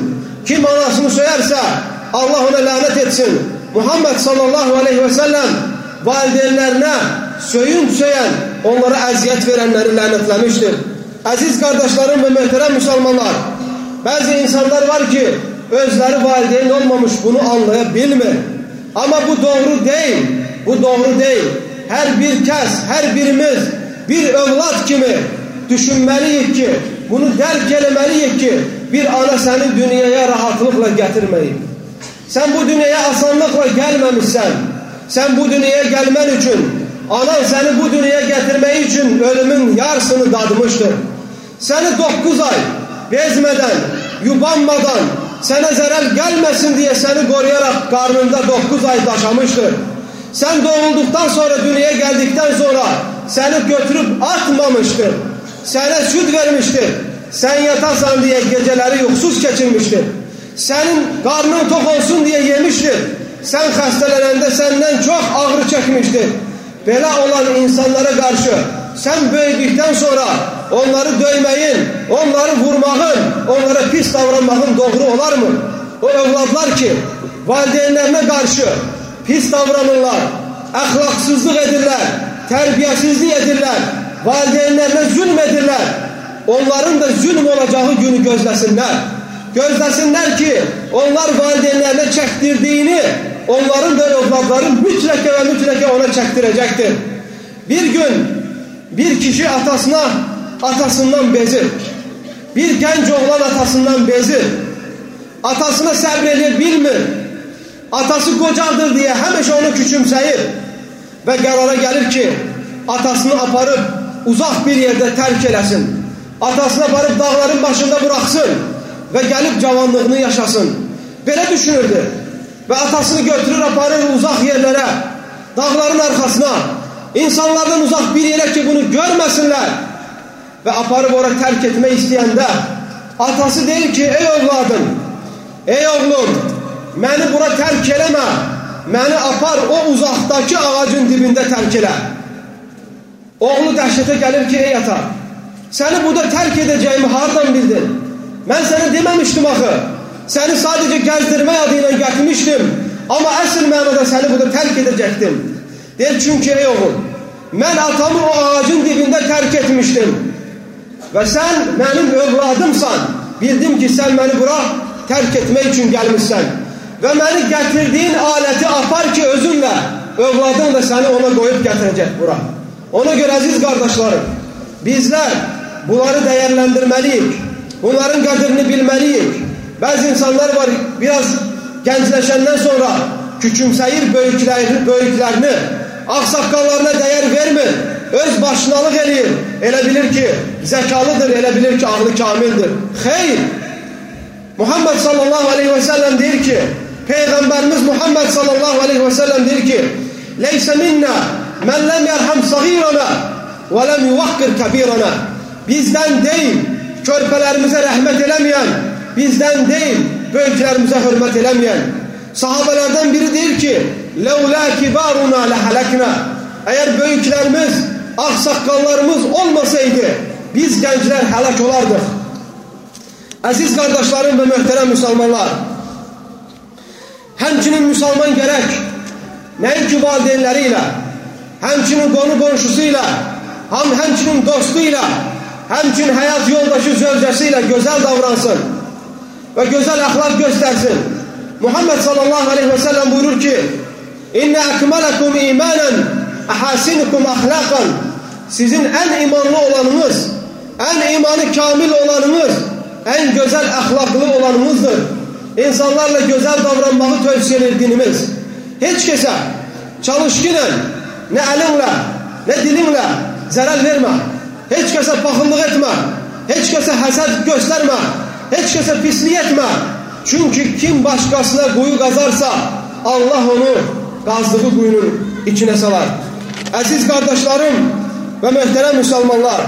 Kim anasını söyərsə, Allah ona lənət etsin. Muhammed sallallahu aleyhi ve sellem valideynlerine söyün söyən, onlara əziyyət verənləri lənətləmişdir. Əziz qardaşlarım və möhtərəm müsəlmanlar, bəzi insanlar var ki, özləri valideyn olmamış, bunu anlaya bilmir. Ama bu doğru değil, bu doğru değil. Her bir kəs, her birimiz bir övlad kimi düşünməliyik ki, bunu dərk eləməliyik ki, bir ana səni dünyaya rahatlıqla gətirməyib. Sən bu dünyaya asanlıqla gəlməmişsən. Sən bu dünyaya gəlmən üçün, anan səni bu dünyaya gətirməyi üçün ölümün yarısını dadmışdır. Səni doqquz ay bezmədən, yubanmadan, sənə zərər gəlməsin deyə səni qoruyaraq qarnında doqquz ay daşamışdır. Sən doğulduqdan sonra, dünyaya gəldikdən sonra səni götürüb atmamışdır. Sənə süd vermişdir. Sən yatasan deyə gecələri yuxusuz keçirmişdir. Sənin qarnın tox olsun deyə yemişdir. Sən xəstələnəndə səndən çox ağrı çəkmişdir. Belə olan insanlara qarşı sən böyüdükdən sonra onları döyməyin, onları vurmağın, onlara pis davranmağın doğru olarmı? O övladlar ki, valideynlərine qarşı pis davranırlar, əxlaqsızlıq edirlər, tərbiyəsizlik edirlər, valideynlərine zülm edirlər. Onların da zülm olacağı günü gözləsinlər. Gözləsinlər ki, onlar valideynlərine çəkdirdiyini onların da övladları mütləqə və mütləqə ona çəkdirəcəkdir. Bir gün bir kişi atasına, atasından bezir. Bir gənc oğlan atasından bezir. Atasına səbr edə bilmir. Atası qocadır deyə həmişə onu küçümsəyir və qərara gəlir ki, atasını aparıb uzaq bir yerdə tərk eləsin. Atasını aparıb dağların başında bıraxsın və gəlib cavanlığını yaşasın. Belə düşünürdü. Və atasını götürür, aparır uzaq yerlərə, dağların arxasına, insanlardan uzaq bir yerə ki, bunu görməsinlər. Və aparıb ora tərk etmək istəyəndə atası deyir ki, ey ovladım, ey oğlum, məni bura tərk eləmə, məni apar o uzaqdakı ağacın dibində tərk elə. Oğlu dəhşətə gəlir ki, ey ata, səni burada tərk edəcəyimi hardan bildin? Mən sənə deməmişdim axı. Səni sadəcə gəzdirmək adı ilə gətirmişdim. Amma əsl mənada səni burada tərk edəcəkdim. Deyir, çünki ey oğul, mən atamı o ağacın dibində tərk etmişdim. Və sən mənim övladımsan. Bildim ki, sən məni bura tərk etmək üçün gəlmişsən. Və məni gətirdiyin aləti apar ki, özünlə, övladın da səni ona qoyub gətirəcək bura. Ona görə əziz qardaşlarım, bizlər bunları dəyərləndirməliyik. Bunların qədrini bilməliyik. Bəzi insanlar var, biraz gəncləşəndən sonra küçümsəyir böyüklərini, böyüklərini, ağsaqqallarına dəyər vermir, öz başınalıq eləyir. Elə bilir ki, zəkalıdır, elə bilir ki, ağlı kamildir. Xeyr! Muhammed sallallahu aleyhi ve sellem deyir ki, Peyğəmbərimiz Muhammed sallallahu aleyhi ve sellem deyir ki, Leysə minnə mən ləm yərhəm sağirana və ləm yuvaqqir kəbirana. Bizdən deyil, körpələrimizə rəhmət eləməyən, bizdən deyil, böyüklərimizə hörmət eləməyən. Sahabələrdən biri deyir ki, Ləulə kibaruna ləhələknə. Əgər böyüklərimiz, ağsaqqallarımız olmasaydı, biz gənclər həlak olardıq. Əziz qardaşlarım və möhtərəm müsəlmanlar, həmçinin müsəlman gərək, nəinki valideynləri ilə, həmçinin qonu qonşusu ilə, həm, həmçinin dostu ilə, həmçinin həyat yoldaşı zövcəsi ilə gözəl davransın və gözəl əxlaq göstərsin. Muhammed sallallahu aleyhi ve sellem buyurur ki, İnnə əkmələkum imanən əhəsinikum əxlaqan. Sizin ən imanlı olanınız, ən imanı kamil olanınız, ən gözəl əxlaqlı olanınızdır. İnsanlarla gözəl davranmağı tövsiyə edir dinimiz. Heç kəsə çalışqınla, nə əlinlə, nə dilinlə zərər vermə. Heç kəsə paxıllıq etmə. Heç kəsə həsəd göstərmə. Heç kəsə pislik etmə. Çünki kim başqasına quyu qazarsa, Allah onu qazdığı quyunun içinə salar. Əziz qardaşlarım və möhtərəm müsəlmanlar,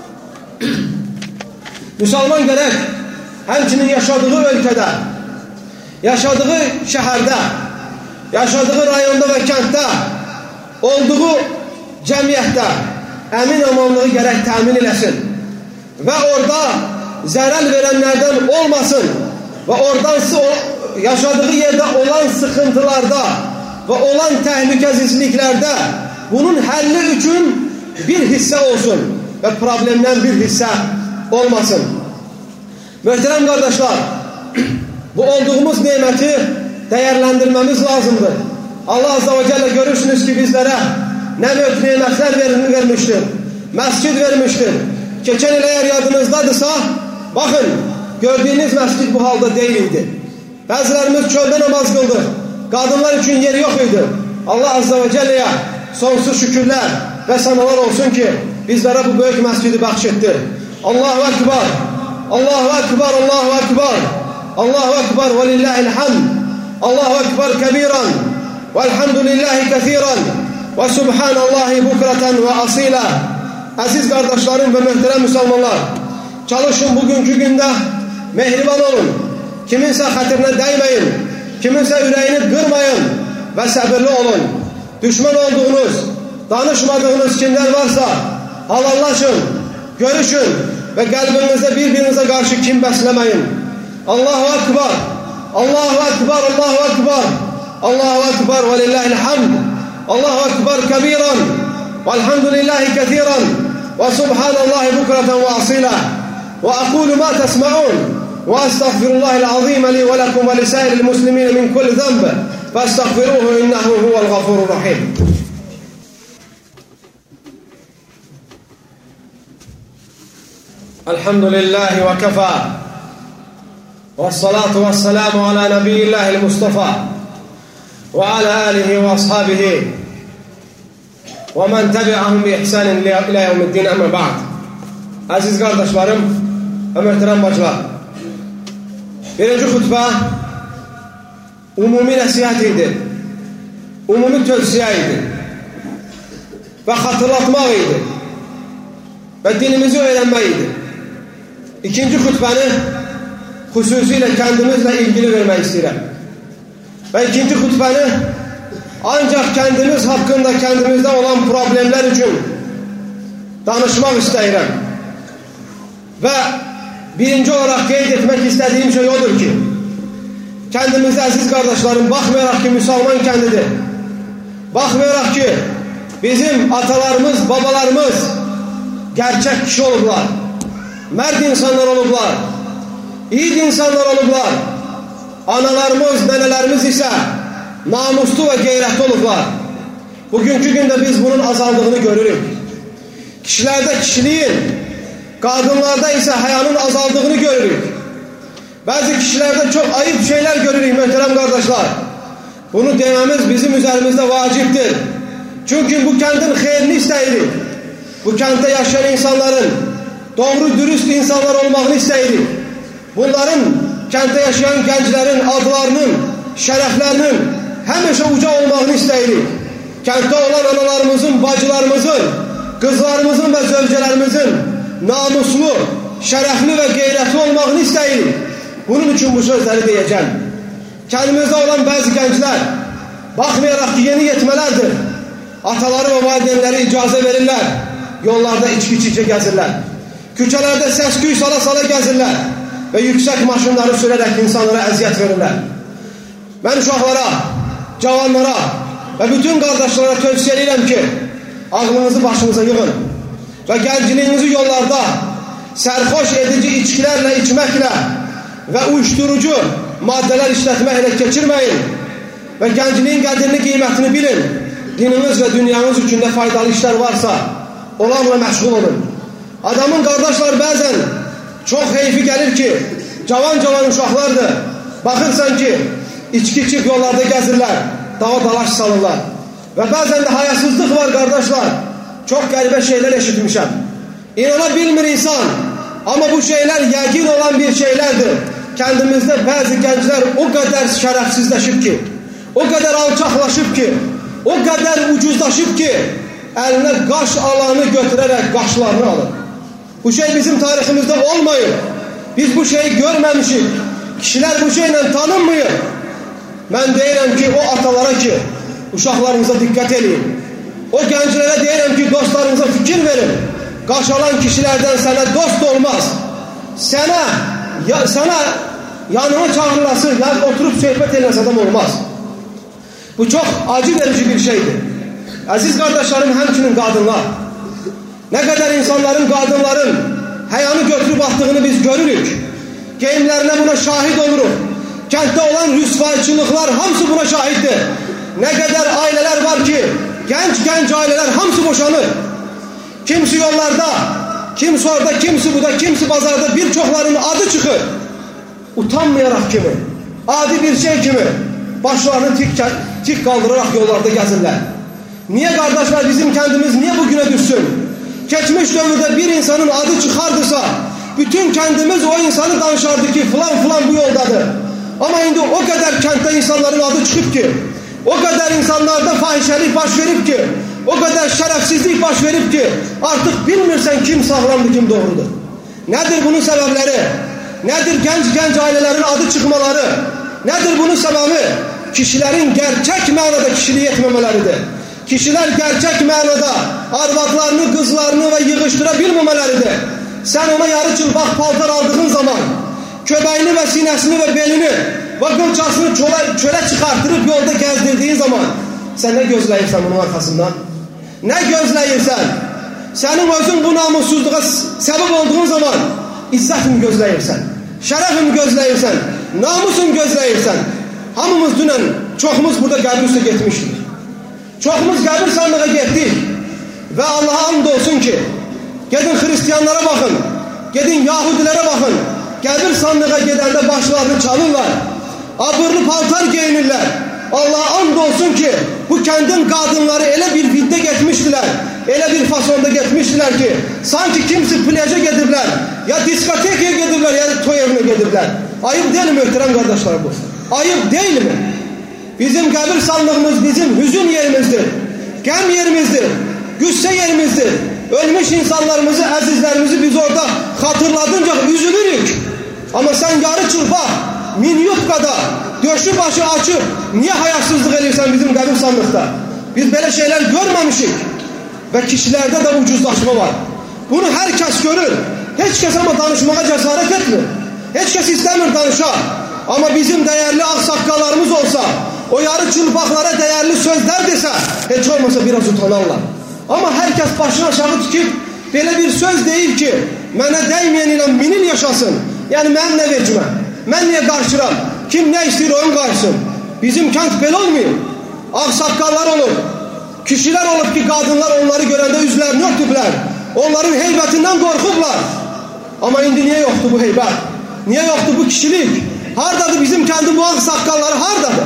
müsəlman gərək həmçinin yaşadığı ölkədə, yaşadığı şəhərdə, yaşadığı rayonda və kənddə, olduğu cəmiyyətdə əmin amanlığı gərək təmin eləsin və orada zərər verənlərdən olmasın ve oradan yaşadığı yerde olan sıkıntılarda ve olan tehlikesizliklerde bunun halli için bir hisse olsun ve problemden bir hisse olmasın. Muhterem kardeşler, bu olduğumuz nimeti değerlendirmemiz lazımdır. Allah Azze ve Celle görürsünüz ki bizlere ne büyük nimetler vermiştir. Mescid vermiştir. Geçen yıl eğer yadınızdadırsa bakın gördüğünüz mescid bu halde değildi. Bazılarımız çölde namaz kıldı. Kadınlar için yeri yok idi. Allah Azze ve Celle'ye sonsuz şükürler ve sanalar olsun ki bizlere bu büyük mescidi bahşetti. Allahu Ekber, Allahu Ekber, Allahu Ekber, Allahu Ekber ve lillahil hamd. Allahu Ekber kebiran velhamdülillahi kethiran ve subhanallahi bukreten ve asila. Aziz kardeşlerim ve muhterem Müslümanlar, çalışın bugünkü günde mehriban olun. Kiminse hatırına değmeyin, kiminse yüreğini kırmayın ve sabırlı olun. Düşman olduğunuz, danışmadığınız kimler varsa halallaşın, görüşün ve kalbinizde birbirinize karşı kin beslemeyin. Allahu Ekber, Allahu Ekber, Allahu Ekber, Allahu Ekber ve lillahil hamd. Allahu Ekber kebiran velhamdülillahi kethiran ve subhanallahi bukreten ve asila. Ve akulu ma tesma'un ve estağfirullahil azim li ve lekum ve lisairil muslimin min kulli zenb festağfiruhu innehu huvel gafurur rahim. Elhamdülillahi ve kefa ve salatu ve selamu ala nebiyyillahil Mustafa ve ala alihi ve ashabihi ve men tebi'ahum bi ihsanin ila yevmiddin ama ba'd. Aziz kardeşlerim ve muhterem bacılar, birinci hutbe umumi nasihat idi, umumi tövsiye idi ve hatırlatmak idi ve dinimizi öğrenmek idi. İkinci hutbeni hususiyle kendimizle ilgili vermek istedim. Ve ikinci hutbeni ancak kendimiz hakkında kendimizde olan problemler için danışmak istedim. Ve birinci olarak qeyd etmek istediğim şey odur ki, kendimizde aziz kardeşlerim, bakmayarak ki Müslüman kendidir, bakmayarak ki bizim atalarımız, babalarımız gerçek kişi olurlar, mert insanlar olurlar, iyi insanlar olurlar, analarımız, nenelerimiz ise namuslu ve gayretli olurlar. Bugünkü günde biz bunun azaldığını görürük. Kişilerde kişiliğin, kadınlarda ise hayanın azaldığını görürük. Bazı kişilerde çok ayıp şeyler görürük muhterem kardeşler. Bunu dememiz bizim üzerimizde vaciptir. Çünkü bu kentin hayırını isteyirik. Bu kentte yaşayan insanların doğru dürüst insanlar olmasını isteyirik. Bunların kentte yaşayan gençlerin adlarının, şereflerinin hemişe uca olmasını isteyirik. Kentte olan analarımızın, bacılarımızın, kızlarımızın ve zövcelerimizin namuslu, şerefli ve gayretli olmasını isteyirik. Bunun için bu sözleri diyeceğim. Kendimizde olan bazı gençler, bakmayarak ki yeni yetmelerdir, ataları ve valideynleri icazə verirler, yollarda içki içici gezirler, küçelerde ses küy sala sala gezirler ve yüksek maşınları sürerek insanlara eziyet verirler. Ben uşaqlara, cavanlara ve bütün kardeşlere tövsiye ederim ki ağlınızı başınıza yığın ve genciliğinizi yollarda serhoş edici içkilerle, içmekle ve uyuşturucu maddeler işletmekle geçirmeyin ve genciliğin qədrini, kıymetini bilin. Dininiz ve dünyanız için de faydalı işler varsa onlarla meşgul olun. Adamın kardeşler bazen çok heyfi gelir ki cavan cavan uşaqlardır. Bakırsan ki içki içip yollarda gezirler, dava dalaş salırlar. Ve bazen de hayasızlık var kardeşler. Çok garip şeyler eşitmişim. İnanabilmir insan ama bu şeyler yakin olan bir şeylerdir. Kendimizde bazı gençler o kadar şerefsizleşip ki, o kadar alçaklaşıp ki, o kadar ucuzlaşıp ki eline qaş alanı götürerek qaşlarını alır. Bu şey bizim tarihimizde olmayır. Biz bu şeyi görmemişik. Kişiler bu şeyle tanınmıyor. Ben deyirəm ki o atalara ki uşaqlarınıza dikkat edin. O gençlere deyirəm ki dostlarınıza fikir verin. Qaş alan kişilerden sana dost olmaz. Sana, ya, sana yanına çağırılası, yani oturup sohbet edilmesi adam olmaz. Bu çok acı verici bir şeydir. Aziz kardeşlerim, hemçinin kadınlar. Ne kadar insanların, kadınların hayanı götürüp attığını biz görürük. Geyimlerine buna şahit oluruz. Kentte olan rüsvayçılıklar hamısı buna şahittir. Ne kadar aileler var ki, genç genç aileler hamısı boşanır. Kimisi yollarda, kimisi orada, kimisi burada, kimisi pazarda, birçoklarının adı çıkır. Utanmayarak kimi, adi bir şey kimi, başlarını tik, tik kaldırarak yollarda gezirler. Niye kardeşler, bizim kendimiz niye bugüne düşsün? Geçmiş dövrde bir insanın adı çıkardısa, bütün kendimiz o insanı danışardı ki filan filan bu yoldadır. Ama şimdi o kadar kentte insanların adı çıkıp ki, o kadar insanlarda fahişelik baş verip ki, o kadar şerefsizlik baş verip ki, artık bilmirsen kim sağlamdır, kim doğrudur. Nedir bunun sebepleri? Nedir genç genç ailelerin adı çıkmaları? Nedir bunun sebebi? Kişilerin gerçek manada kişiliği yetmemeleridir. Kişiler gerçek manada arvadlarını, kızlarını ve yığıştırabilmemeleridir. Sen ona yarı çılbak paltar aldığın zaman, köbeğini ve sinesini ve belini ve gılçasını çöle, çöle çıkarttırıp yolda gezdirdiğin zaman, sen ne gözleyirsen bunun arkasından? Ne gözleyirsen? Senin özün bu namussuzluğa sebep olduğun zaman, izzet mi gözleyirsen? Şeref mi gözleyirsen? Namusun gözleyirsen? Hamımız dünen, çoxumuz burada qəbir üstə getmişdik. Çoxumuz qəbir sandığa getdik. Ve Allah'a and olsun ki, gedin Hristiyanlara bakın, gedin Yahudilere bakın, qəbir sandığa gedəndə başlarını çalırlar, abırlı paltar giyinirler. Allah'a and olsun ki, bu kendin kadınları ele bir vidde getmiştiler, ele bir fasonda getmiştiler ki, sanki kimisi plaja gedirler, ya diskotekeye gedirler, ya da toy evine gedirler. Ayıp değil mi muhterem kardeşler bu? Ayıp değil mi? Bizim kabir sandığımız bizim hüzün yerimizdir, gem yerimizdir, güsse yerimizdir. Ölmüş insanlarımızı, azizlerimizi biz orada hatırladınca üzülürük. Ama sen yarı çılpak, minyutkada, döşü başı açıp niye hayasızlık edirsen bizim kabir sandıkta? Biz böyle şeyler görmemişik. Ve kişilerde de ucuzlaşma var. Bunu herkes görür. Hiç kes ama danışmaya cesaret etmiyor. Hiç kes istemiyor danışa. Ama bizim değerli aksakallarımız olsa, o yarı çılpaklara değerli sözler dese, hiç olmasa biraz utanarlar. Ama herkes başına aşağı tutup böyle bir söz değil ki, mənə değmeyen ile minil yaşasın. Yani ben ne vercime, ben niye karşıram, kim ne istiyor onun karşısın. Bizim kent böyle olmuyor. Aksakallar olur, kişiler olup ki kadınlar onları görende üzlerini örtübler. Onların heybetinden korkublar. Ama indi niye yoktu bu heybet? Niye yoktu bu kişilik? Hardadır bizim kendi bu aksakalları, hardadır?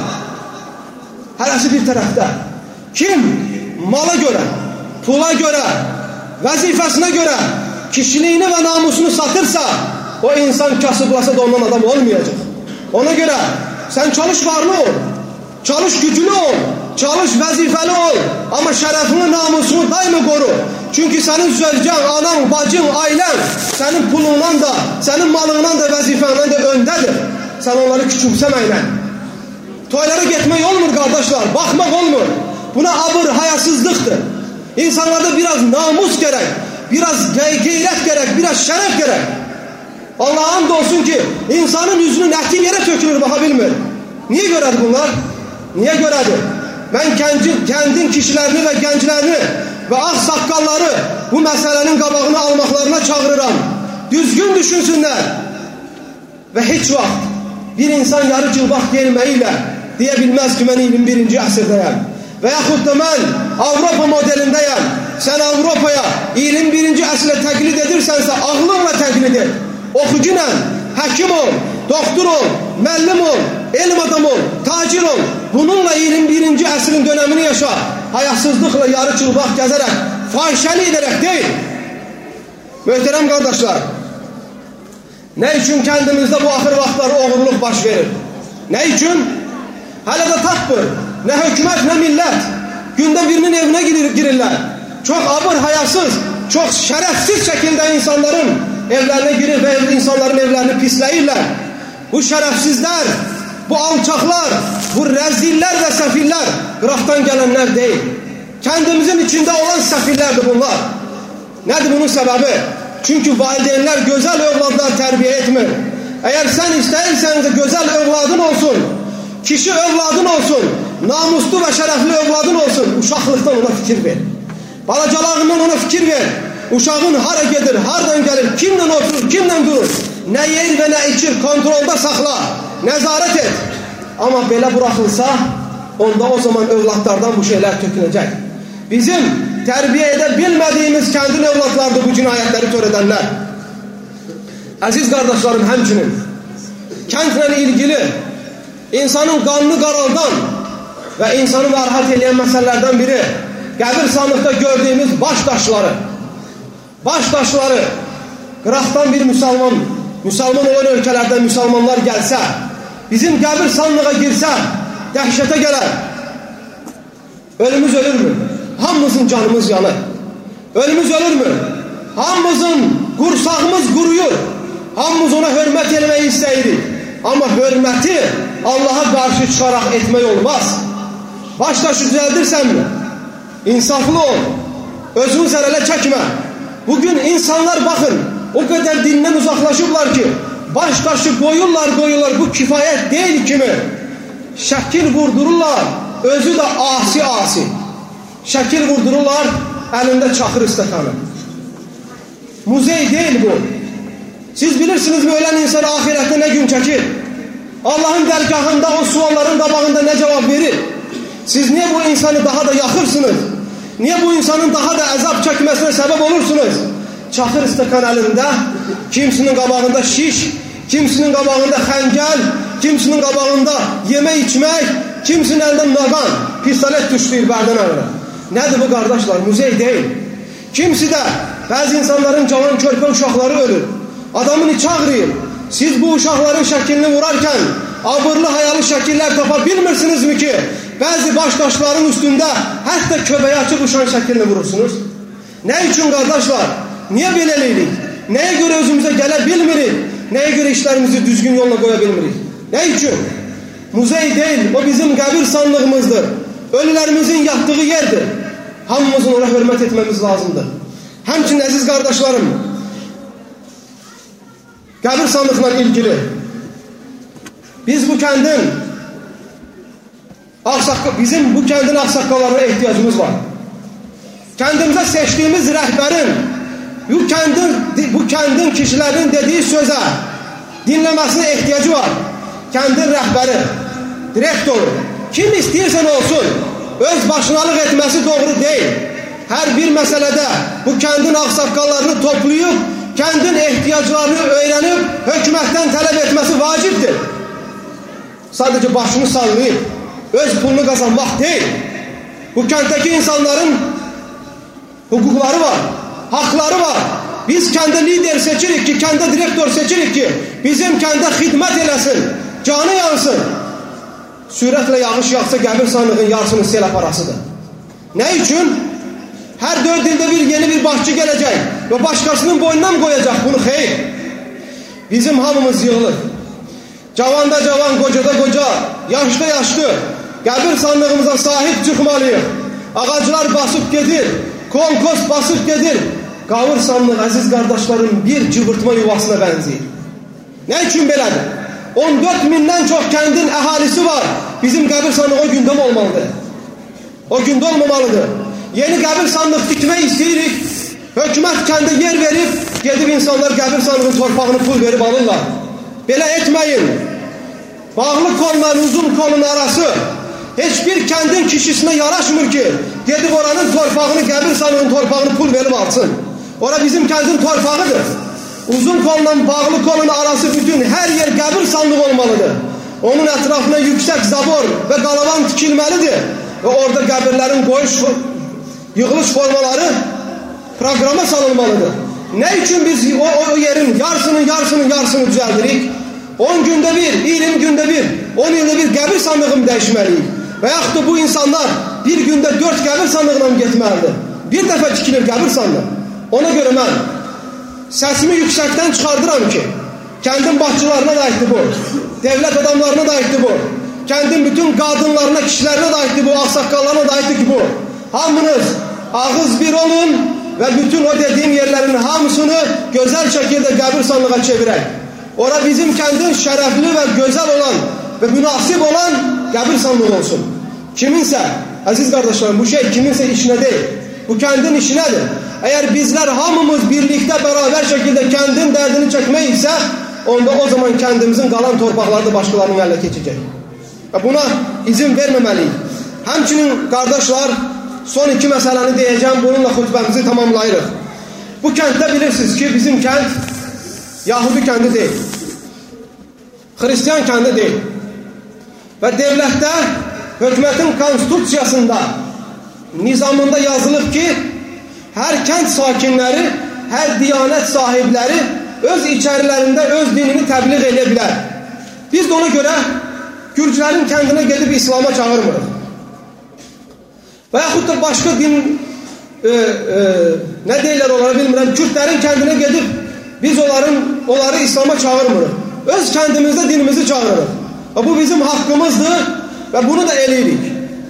Herisi bir tarafta. Kim mala göre, pula göre, vazifesine göre kişiliğini ve namusunu satırsa, o insan kasıblasa da ondan adam olmayacak. Ona göre sen çalış varlı ol, çalış güclü ol, çalış vazifeli ol, ama şerefini, namusunu daima koru. Çünkü senin zövcen, anan, bacın, ailen senin pulundan da, senin malından da, vazifenden de öndedir. Sen onları küçümsemeyle. Toylara gitmek olmur kardeşler, bakmak olmur. Buna abır, hayasızlıktır. İnsanlarda biraz namus gerek, biraz gayret gerek, biraz şeref gerek. Allah'a andolsun ki insanın yüzünün eti yere tökülür, bakabilmir. Niye göredir bunlar? Niye göredir? Ben kendi, kendin kişilerini ve gençlerini ve aksakalları bu meselenin qabağını almaklarına çağırıram. Düzgün düşünsünler. Ve hiç vakit bir insan yarı cılbak gelmeyle diyebilmez ki ben yirmi birinci əsrdəyəm. Və yaxud da mən Avropa modelindəyəm. Sen Avrupa'ya yirmi birinci əsrə təqlid edirsənsə ağlınla təqlid et. Oxucuyla, həkim ol, doktor ol, müəllim ol, elm adam ol, tacir ol. Bununla yirmi birinci əsrin dönemini yaşa. Hayasızlıkla yarı çılbak gezerek, fahişeli ederek değil. Muhterem kardeşler, ne için kendimizde bu ahir vaxtları oğurluk baş verir? Ne için? Hele de tapdır. Ne hükümet ne millet. Günde birinin evine girirler. Çok abır, hayasız, çok şerefsiz şekilde insanların evlerine girir ve insanların evlerini pisleyirler. Bu şerefsizler, bu alçaklar, bu reziller ve sefiller Irak'tan gelenler değil. Kendimizin içinde olan sefillerdir bunlar. Nedir bunun sebebi? Çünkü valideynler güzel evlatlar terbiye etmiyor. Eğer sen isterseniz de güzel evladın olsun, kişi evladın olsun, namuslu ve şerefli evladın olsun, uşaqlıqdan ona fikir ver. Balacalığından ona fikir ver. Uşağın hara gedir, hardan gelir, kimden oturur, kimden durur, ne yer ve ne içir, kontrolda sakla, nezaret et. Ama belə bırakılsa, onda o zaman evlatlardan bu şeyler tökülecek. Bizim terbiye edebilmediğimiz kendi evlatlardı bu cinayetleri töredenler. Aziz kardeşlerim, hemçinin kentle ilgili insanın kanını qaraldan ve insanı narahat edən meselelerden biri qəbirstanlıqda gördüğümüz baş taşları. Baş taşları, Irak'tan bir Müslüman, Müslüman olan ülkelerden Müslümanlar gelse, bizim qəbirstanlığa girse dehşete gelir. Ölümüz ölür mü? Hamımızın canımız yanır. Ölümüz ölür mü? Hamımızın kursağımız kuruyur. Hamımız ona hürmet etmeyi isteyirik. Ama hürmeti Allah'a karşı çıkarak etmeyi olmaz. Baş taşı düzeldirsen mi? İnsaflı ol. Özünü zərərə çekme. Bugün insanlar bakın o kadar dinden uzaklaşırlar ki baş taşı koyurlar koyurlar, bu kifayet değil kimi. Şekil vurdururlar, özü de asi asi. Şekil vurdururlar, elinde çakır istekanı. Muzey değil bu. Siz bilirsiniz mi ölen insan ahirette ne gün çekir? Allah'ın dergahında o sualların qabağında ne cevap verir? Siz niye bu insanı daha da yakırsınız? Niye bu insanın daha da azap çekmesine sebep olursunuz? Çakır istekan elinde, kimsinin qabağında şiş, kimsinin qabağında xəngəl, kimsinin qabağında yeme içmek, kimsinin elinde nağan, pistolet düştüyür bərdən əlinə. Nedir bu kardeşler? Muzey değil. Kimisi de bazı insanların cavan körpə uşaqları ölür. Adamın içi ağrıyır. Siz bu uşaqların şəklini vurarken abırlı hayalı şəkillər tapa bilmirsiniz mi ki bazı baş taşların üstünde hatta köbəyi açıp uşağın şəklini vurursunuz? Ne için kardeşler? Niye belirleyirik? Neye göre özümüze gelebilmirik? Neye göre işlerimizi düzgün yolla koyabilmirik? Ne için? Muzey değil, o bizim qəbirstanlığımızdır. Ölülerimizin yattığı yerdir. Hamımızın ona hürmet etmemiz lazımdır. Hemçinin aziz kardeşlerim, qəbirstanlıqla ilgili biz bu kendin bizim bu kendin aksakallarına ihtiyacımız var. Kendimize seçtiğimiz rehberin bu kendin, bu kendin kişilerin dediği söze dinlemesine ihtiyacı var. Kendin rehberi, direktörü, kim istiyorsan olsun öz başınalık etmesi doğru değil. Her bir meselede bu kendin aksakallarını toplayıp kendin ihtiyaçlarını öğrenip hükümetten talep etmesi vaciptir. Sadece başını sallayıp öz pulunu kazanmak değil. Bu kentteki insanların hukukları var, hakları var. Biz kendi lider seçirik ki, kendi direktör seçirik ki bizim kendi hizmet eləsin, canı yansın. Süretle yağış yağsa qəbirstanlığın yarısının sel parasıdır. Ne için? Her dört yılda bir yeni bir başçı gelecek ve başkasının boynundan koyacak bunu hayır. Bizim hamımız yığılır. Cavanda cavan, kocada koca, yaşlı yaşlı qəbirstanlığımıza sahip çıkmalıyız. Ağaclar basıp gedir, konkos basıp gedir. Qəbirstanlıq aziz kardeşlerim bir cıvırtma yuvasına benziyor. Ne için belədir? on dört binden çok kendin əhalisi var. Bizim qəbirstanlıq o gündəm olmalıdır. O gündə olmamalıdır. Yeni qəbirstanlıq dikmək isteyirik. Hükümet kendi yer verip gedib insanlar qəbirstanlığın torpağını pul verip alırlar. Belə etmeyin. Bağlı kolunla uzun kolun arası hiçbir kendin kişisine yaraşmır ki gedib oranın torpağını, qəbirstanlığın torpağını pul verip alsın. Ora bizim kendin torpağıdır. Uzun kolla bağlı kolun arası bütün her yer qəbirstanlığı olmalıdır. Onun etrafına yüksek zabor ve qalavan tikilmelidir. Ve orada qəbirlerin qoyuş, yığılış formaları programa salınmalıdır. Ne için biz o, o yerin yarısının yarısının yarısını düzeldirik? on günde bir, yirmi günde bir, on yılda bir qəbirstanlığını değişmeliyiz. Veyahut da bu insanlar bir günde dört qəbirstanlığına mı getmelidir? Bir defa tikilir qəbirstanlıq. Ona göre ben sesimi yüksekten çıkardıram ki kendim bahçılarına da aittir bu. Devlet adamlarına da aittir bu. Kendim bütün kadınlarına, kişilerine de aittir bu. Aksakallarına da aittir ki bu. Hamınız ağız bir olun ve bütün o dediğim yerlerin hamısını güzel şekilde qəbirstanlığa çevirək. Ora bizim kəndin şərəfli və gözəl olan və münasib olan qəbir sandığı olsun. Kiminsə, əziz qardaşlarım, bu şey kiminsə işinə deyil. Bu kəndin işinədir. Əgər bizlər hamımız birlikdə bərabər şəkildə kəndin dərdini çəkmək isə, onda o zaman kəndimizin qalan torpaqları da başqalarının əlinə keçəcək. Və buna izin verməməliyik. Həmçinin qardaşlar, son iki məsələni deyəcəm, bununla xutbəmizi tamamlayırıq. Bu kənddə bilirsiniz ki, bizim kənd Yahudi kəndi deyil. Xristiyan kəndi deyil. Və devlətdə, hökumətin konstitusiyasında, nizamında yazılıb ki, hər kənd sakinləri, hər diyanət sahibləri öz içərilərində öz dinini təbliğ edə bilər. Biz də ona görə Gürcülərin kəndinə gedib İslama çağırmırıq. Və yaxud da başqa din, e, e, nə deyirlər onlara bilmirəm, Kürdlərin kəndinə gedib biz onların, onları İslama çağırmırıq. Öz kəndimizdə dinimizi çağırırıq. Və bu bizim haqqımızdır və bunu da eləyirik.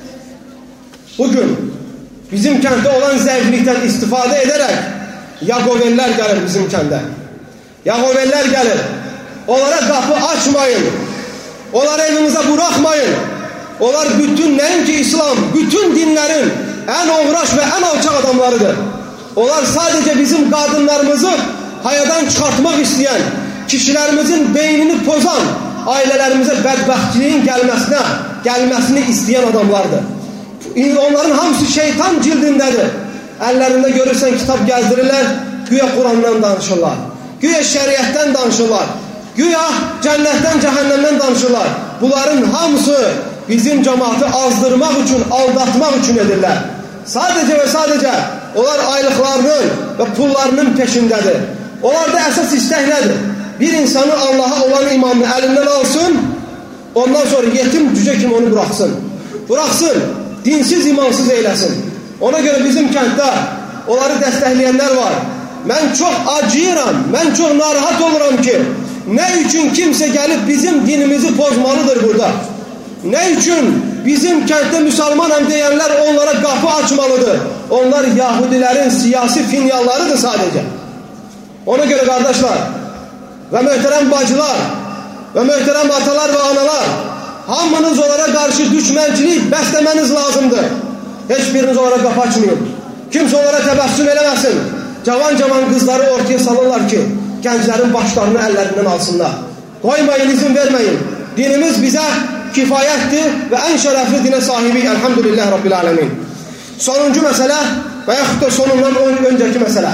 Bugün bizim kənddə olan zəiflikdən istifadə edərək Yagovellər gəlir bizim kəndə. Yagovellər gəlir. Onlara qapı açmayın. Onları evimizə buraxmayın. Onlar bütün nəinki İslam, bütün dinlərin ən oğraş və ən alçaq adamlarıdır. Onlar sadəcə bizim qadınlarımızı hayadan çıxartmaq istəyən, kişilərimizin beynini pozan, ailələrimizə bədbəxtçiliyin gəlməsinə, gəlməsini istəyən adamlardır. Onların hamısı şeytan cildindədir. Əllərində görürsən kitab gəzdirirlər, güya Qurandan danışırlar, güya şəriətdən danışırlar, güya cənnətdən, cəhənnəmdən danışırlar. Bunların hamısı bizim cəmaatı azdırmaq üçün, aldatmaq üçün edirlər. Sadəcə və sadəcə onlar aylıqlarının və pullarının peşindədir. Onlarda əsas istək nədir? Bir insanı Allaha olan imanını əlindən alsın, ondan sonra yetim cücə kimi onu buraxsın. Buraxsın, dinsiz, imansız eyləsin. Ona görə bizim kənddə onları dəstəkləyənlər var. Mən çox acıyıram, mən çox narahat oluram ki, nə üçün kimsə gəlib bizim dinimizi pozmalıdır burada? Nə üçün bizim kənddə müsəlmanam deyənlər onlara qapı açmalıdır? Onlar Yahudilərin siyasi finyallarıdır sadəcə. Ona görə qardaşlar və möhtərəm bacılar və möhtərəm atalar və analar, hamınız onlara qarşı düşmənçilik bəsləməniz lazımdır. Heç biriniz onlara qapı açmayın. Kimsə onlara təbəssüm eləməsin. Cavan-cavan qızları ortaya salırlar ki, gənclərin başlarını əllərindən alsınlar. Qoymayın, izin verməyin. Dinimiz bizə kifayətdir və ən şərəfli dinə sahibiyik. Elhamdülillah Rabbil Alemin. Sonuncu məsələ və yaxud da sonundan öncəki məsələ.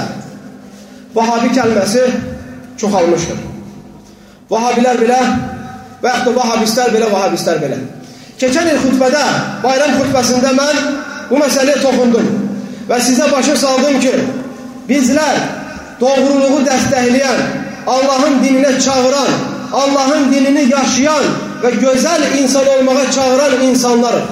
Vahabi kəlməsi çoxalmışdır. Vahabilər belə və yaxud da vahabistlər belə, vahabistlər belə. Keçən il xutbədə, bayram xutbəsində mən bu məsələyə toxundum və sizə başa saldım ki, bizlər doğruluğu dəstəkləyən, Allahın dininə çağıran, Allahın dinini yaşayan və gözəl insan olmağa çağıran insanlarıq.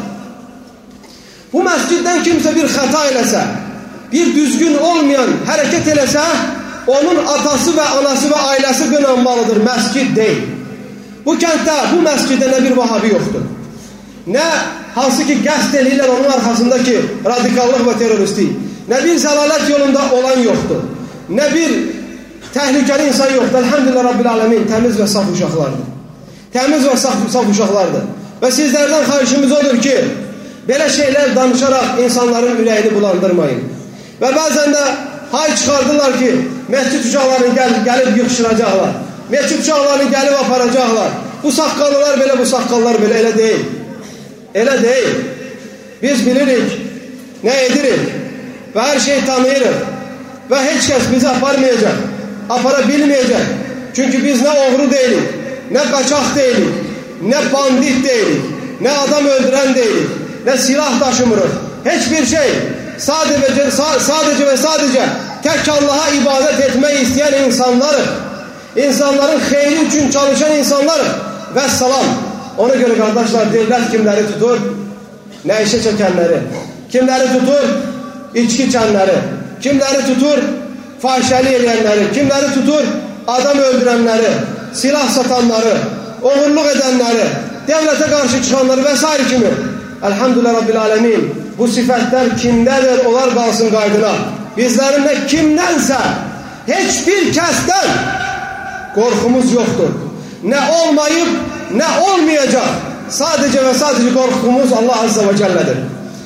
Bu məsciddən kimsə bir xəta eləsə, bir düzgün olmayan hərəkət eləsə, onun atası və anası və ailəsi qınanmalıdır, məscid deyil. Bu kənddə, bu məsciddə nə bir vahabi yoxdur. Nə hansı ki qəsd eləyirlər onun arxasındakı radikallıq və teröristlik. Nə bir zəlalət yolunda olan yoxdur. Nə bir təhlükəli insan yoxdur. Elhamdülillah Rabbil Alemin, təmiz və saf uşaqlardır. Təmiz və saf, saf uşaqlardır. Və sizlərdən xahişimiz odur ki, belə şeylər danışaraq insanların ürəyini bulandırmayın. Və bəzən də hay çıxardırlar ki, məscid uşaqlarını gəl, gəlib yığışıracaqlar. Məscid uşaqlarını gəlib aparacaqlar. Bu saqqallılar belə, bu saqqallar belə, elə deyil. Elə deyil. Biz bilirik, nə edirik və hər şeyi tanıyırıq. Və heç kəs bizi aparmayacaq, apara bilməyəcək. Çünki biz nə oğru deyilik, nə qaçaq deyilik, nə bandit deyilik, nə adam öldürən deyilik, nə silah daşımırıq. Heç bir şey. Sadəcə, sadəcə və sadəcə tək Allaha ibadət etmək istəyən insanlarıq. İnsanların xeyri üçün çalışan insanlarıq. Və salam. Ona görə qardaşlar, devlət kimləri tutur? Nəişə çəkənləri. Kimləri tutur? İçki içənləri. Kimləri tutur? Fahişəlik eləyənləri. Kimləri tutur? Adam öldürənləri, silah satanları, oğurluq edənləri, devlətə qarşı çıxanları və s. kimi. Elhamdülillah Rabbil Alemin. Bu sifətlər kimdədir? Onlar qalsın qaydına. Bizlərin də kimdənsə, heç bir kəsdən qorxumuz yoxdur. Nə olmayıb, nə olmayacaq. Sadəcə və sadəcə qorxumuz Allah Azza və Cəllədir.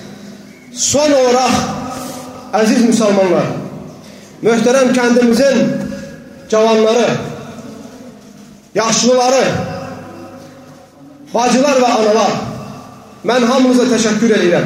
Son olaraq, əziz müsəlmanlar, möhtərəm kəndimizin cavanları, yaşlıları, bacılar və analar, mən hamınıza təşəkkür edirəm.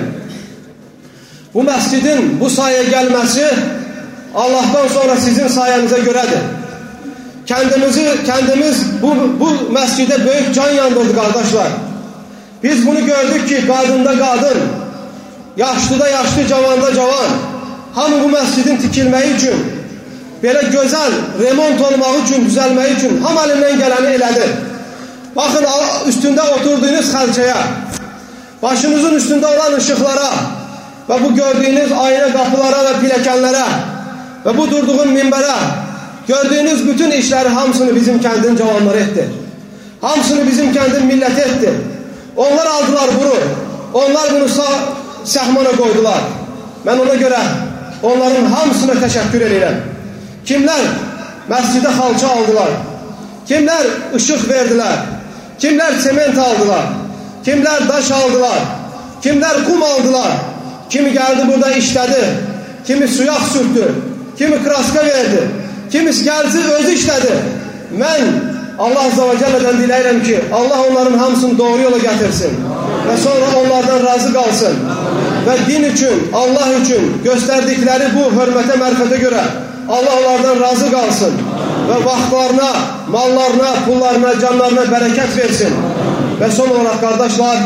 Bu məscidin bu sayəyə gəlməsi Allahdan sonra sizin sayənizə görədir. Kəndimizi, kəndimiz bu, bu məscidə böyük can yandırdı, qardaşlar. Biz bunu gördük ki, qadında qadın, yaşlıda yaşlı, cavanda cavan, hamı bu məscidin tikilməyi üçün, belə gözəl remont olmağı üçün, düzəlməyi üçün hamı əlindən gələni elədi. Baxın, üstündə oturduğunuz xəlçəyə, başınızın üstündə olan ışıqlara və bu gördüyünüz ayna qapılara və piləkənlərə və bu durduğun minbərə, gördüyünüz bütün işləri hamısını bizim kəndin cavanları etdi. Hamısını bizim kəndin milləti etdi. Onlar aldılar bunu, onlar bunu sağ səhmana qoydular. Mən ona görə onların hamısına təşəkkür edirəm. Kimlər məscidə xalça aldılar, kimlər ışıq verdilər, kimlər sement aldılar, kimlər daş aldılar, kimlər kum aldılar, kimi gəldi burada işlədi, kimi suyaq sürtdü, kimi kraska verdi, kimisi gəldi özü işlədi. Mən Allah Azza və Cəllədən diləyirəm ki, Allah onların hamısını doğru yola gətirsin və sonra onlardan razı qalsın və din üçün, Allah üçün göstərdikləri bu hörmətə, mərifətə görə Allah onlardan razı qalsın və vaxtlarına, mallarına, pullarına, canlarına bərəkət versin. Və son olaraq, qardaşlar,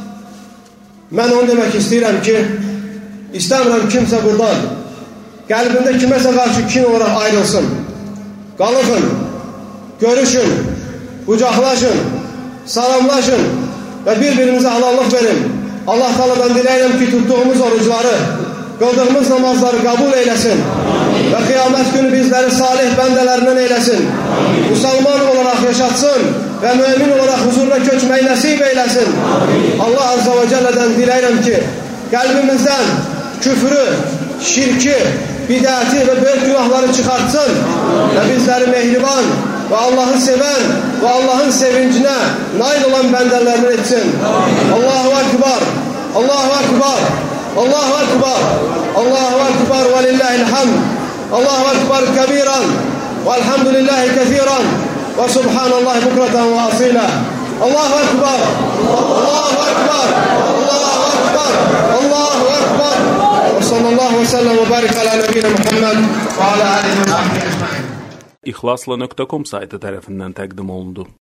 mən onu demək istəyirəm ki, istəmirəm kimsə buradan qəlbində kiməsə qarşı kin olaraq ayrılsın. Qalıqın, görüşün, qucaqlaşın, salamlaşın və bir-birinizə halallıq verin. Allah Teala'dan diləyirəm ki, tutduğumuz orucları, qıldığımız namazları qəbul eyləsin və qiyamət günü bizləri salih bəndələrindən eyləsin. Müsəlman olaraq yaşatsın və mümin olaraq huzuruna köçməyi nəsib eyləsin. Allah Azza və Cəllədən diləyirəm ki, qəlbimizdən küfrü, şirki, bidəti və böyük günahları çıxartsın və bizləri mehriban və Allahı sevən və Allahın sevincinə nail olan bəndələrindən etsin. Allahu Ekber, Allahu Ekber, Allahu Ekber, Allahu Ekber və lillahil hamd. Allahu Ekber kəbiran və elhamdülillahi kəsiran və subhanallahi bukratan və asila. Allahu Ekber, Allahu Ekber, Allahu Ekber, Allahu Ekber. Və sallallahu və səlləm və barik alə nəbiyyina Muhammed və alə alihi və sahbihi ecmaîn. İhlasla nöqtə com saytı tərəfindən təqdim olundu.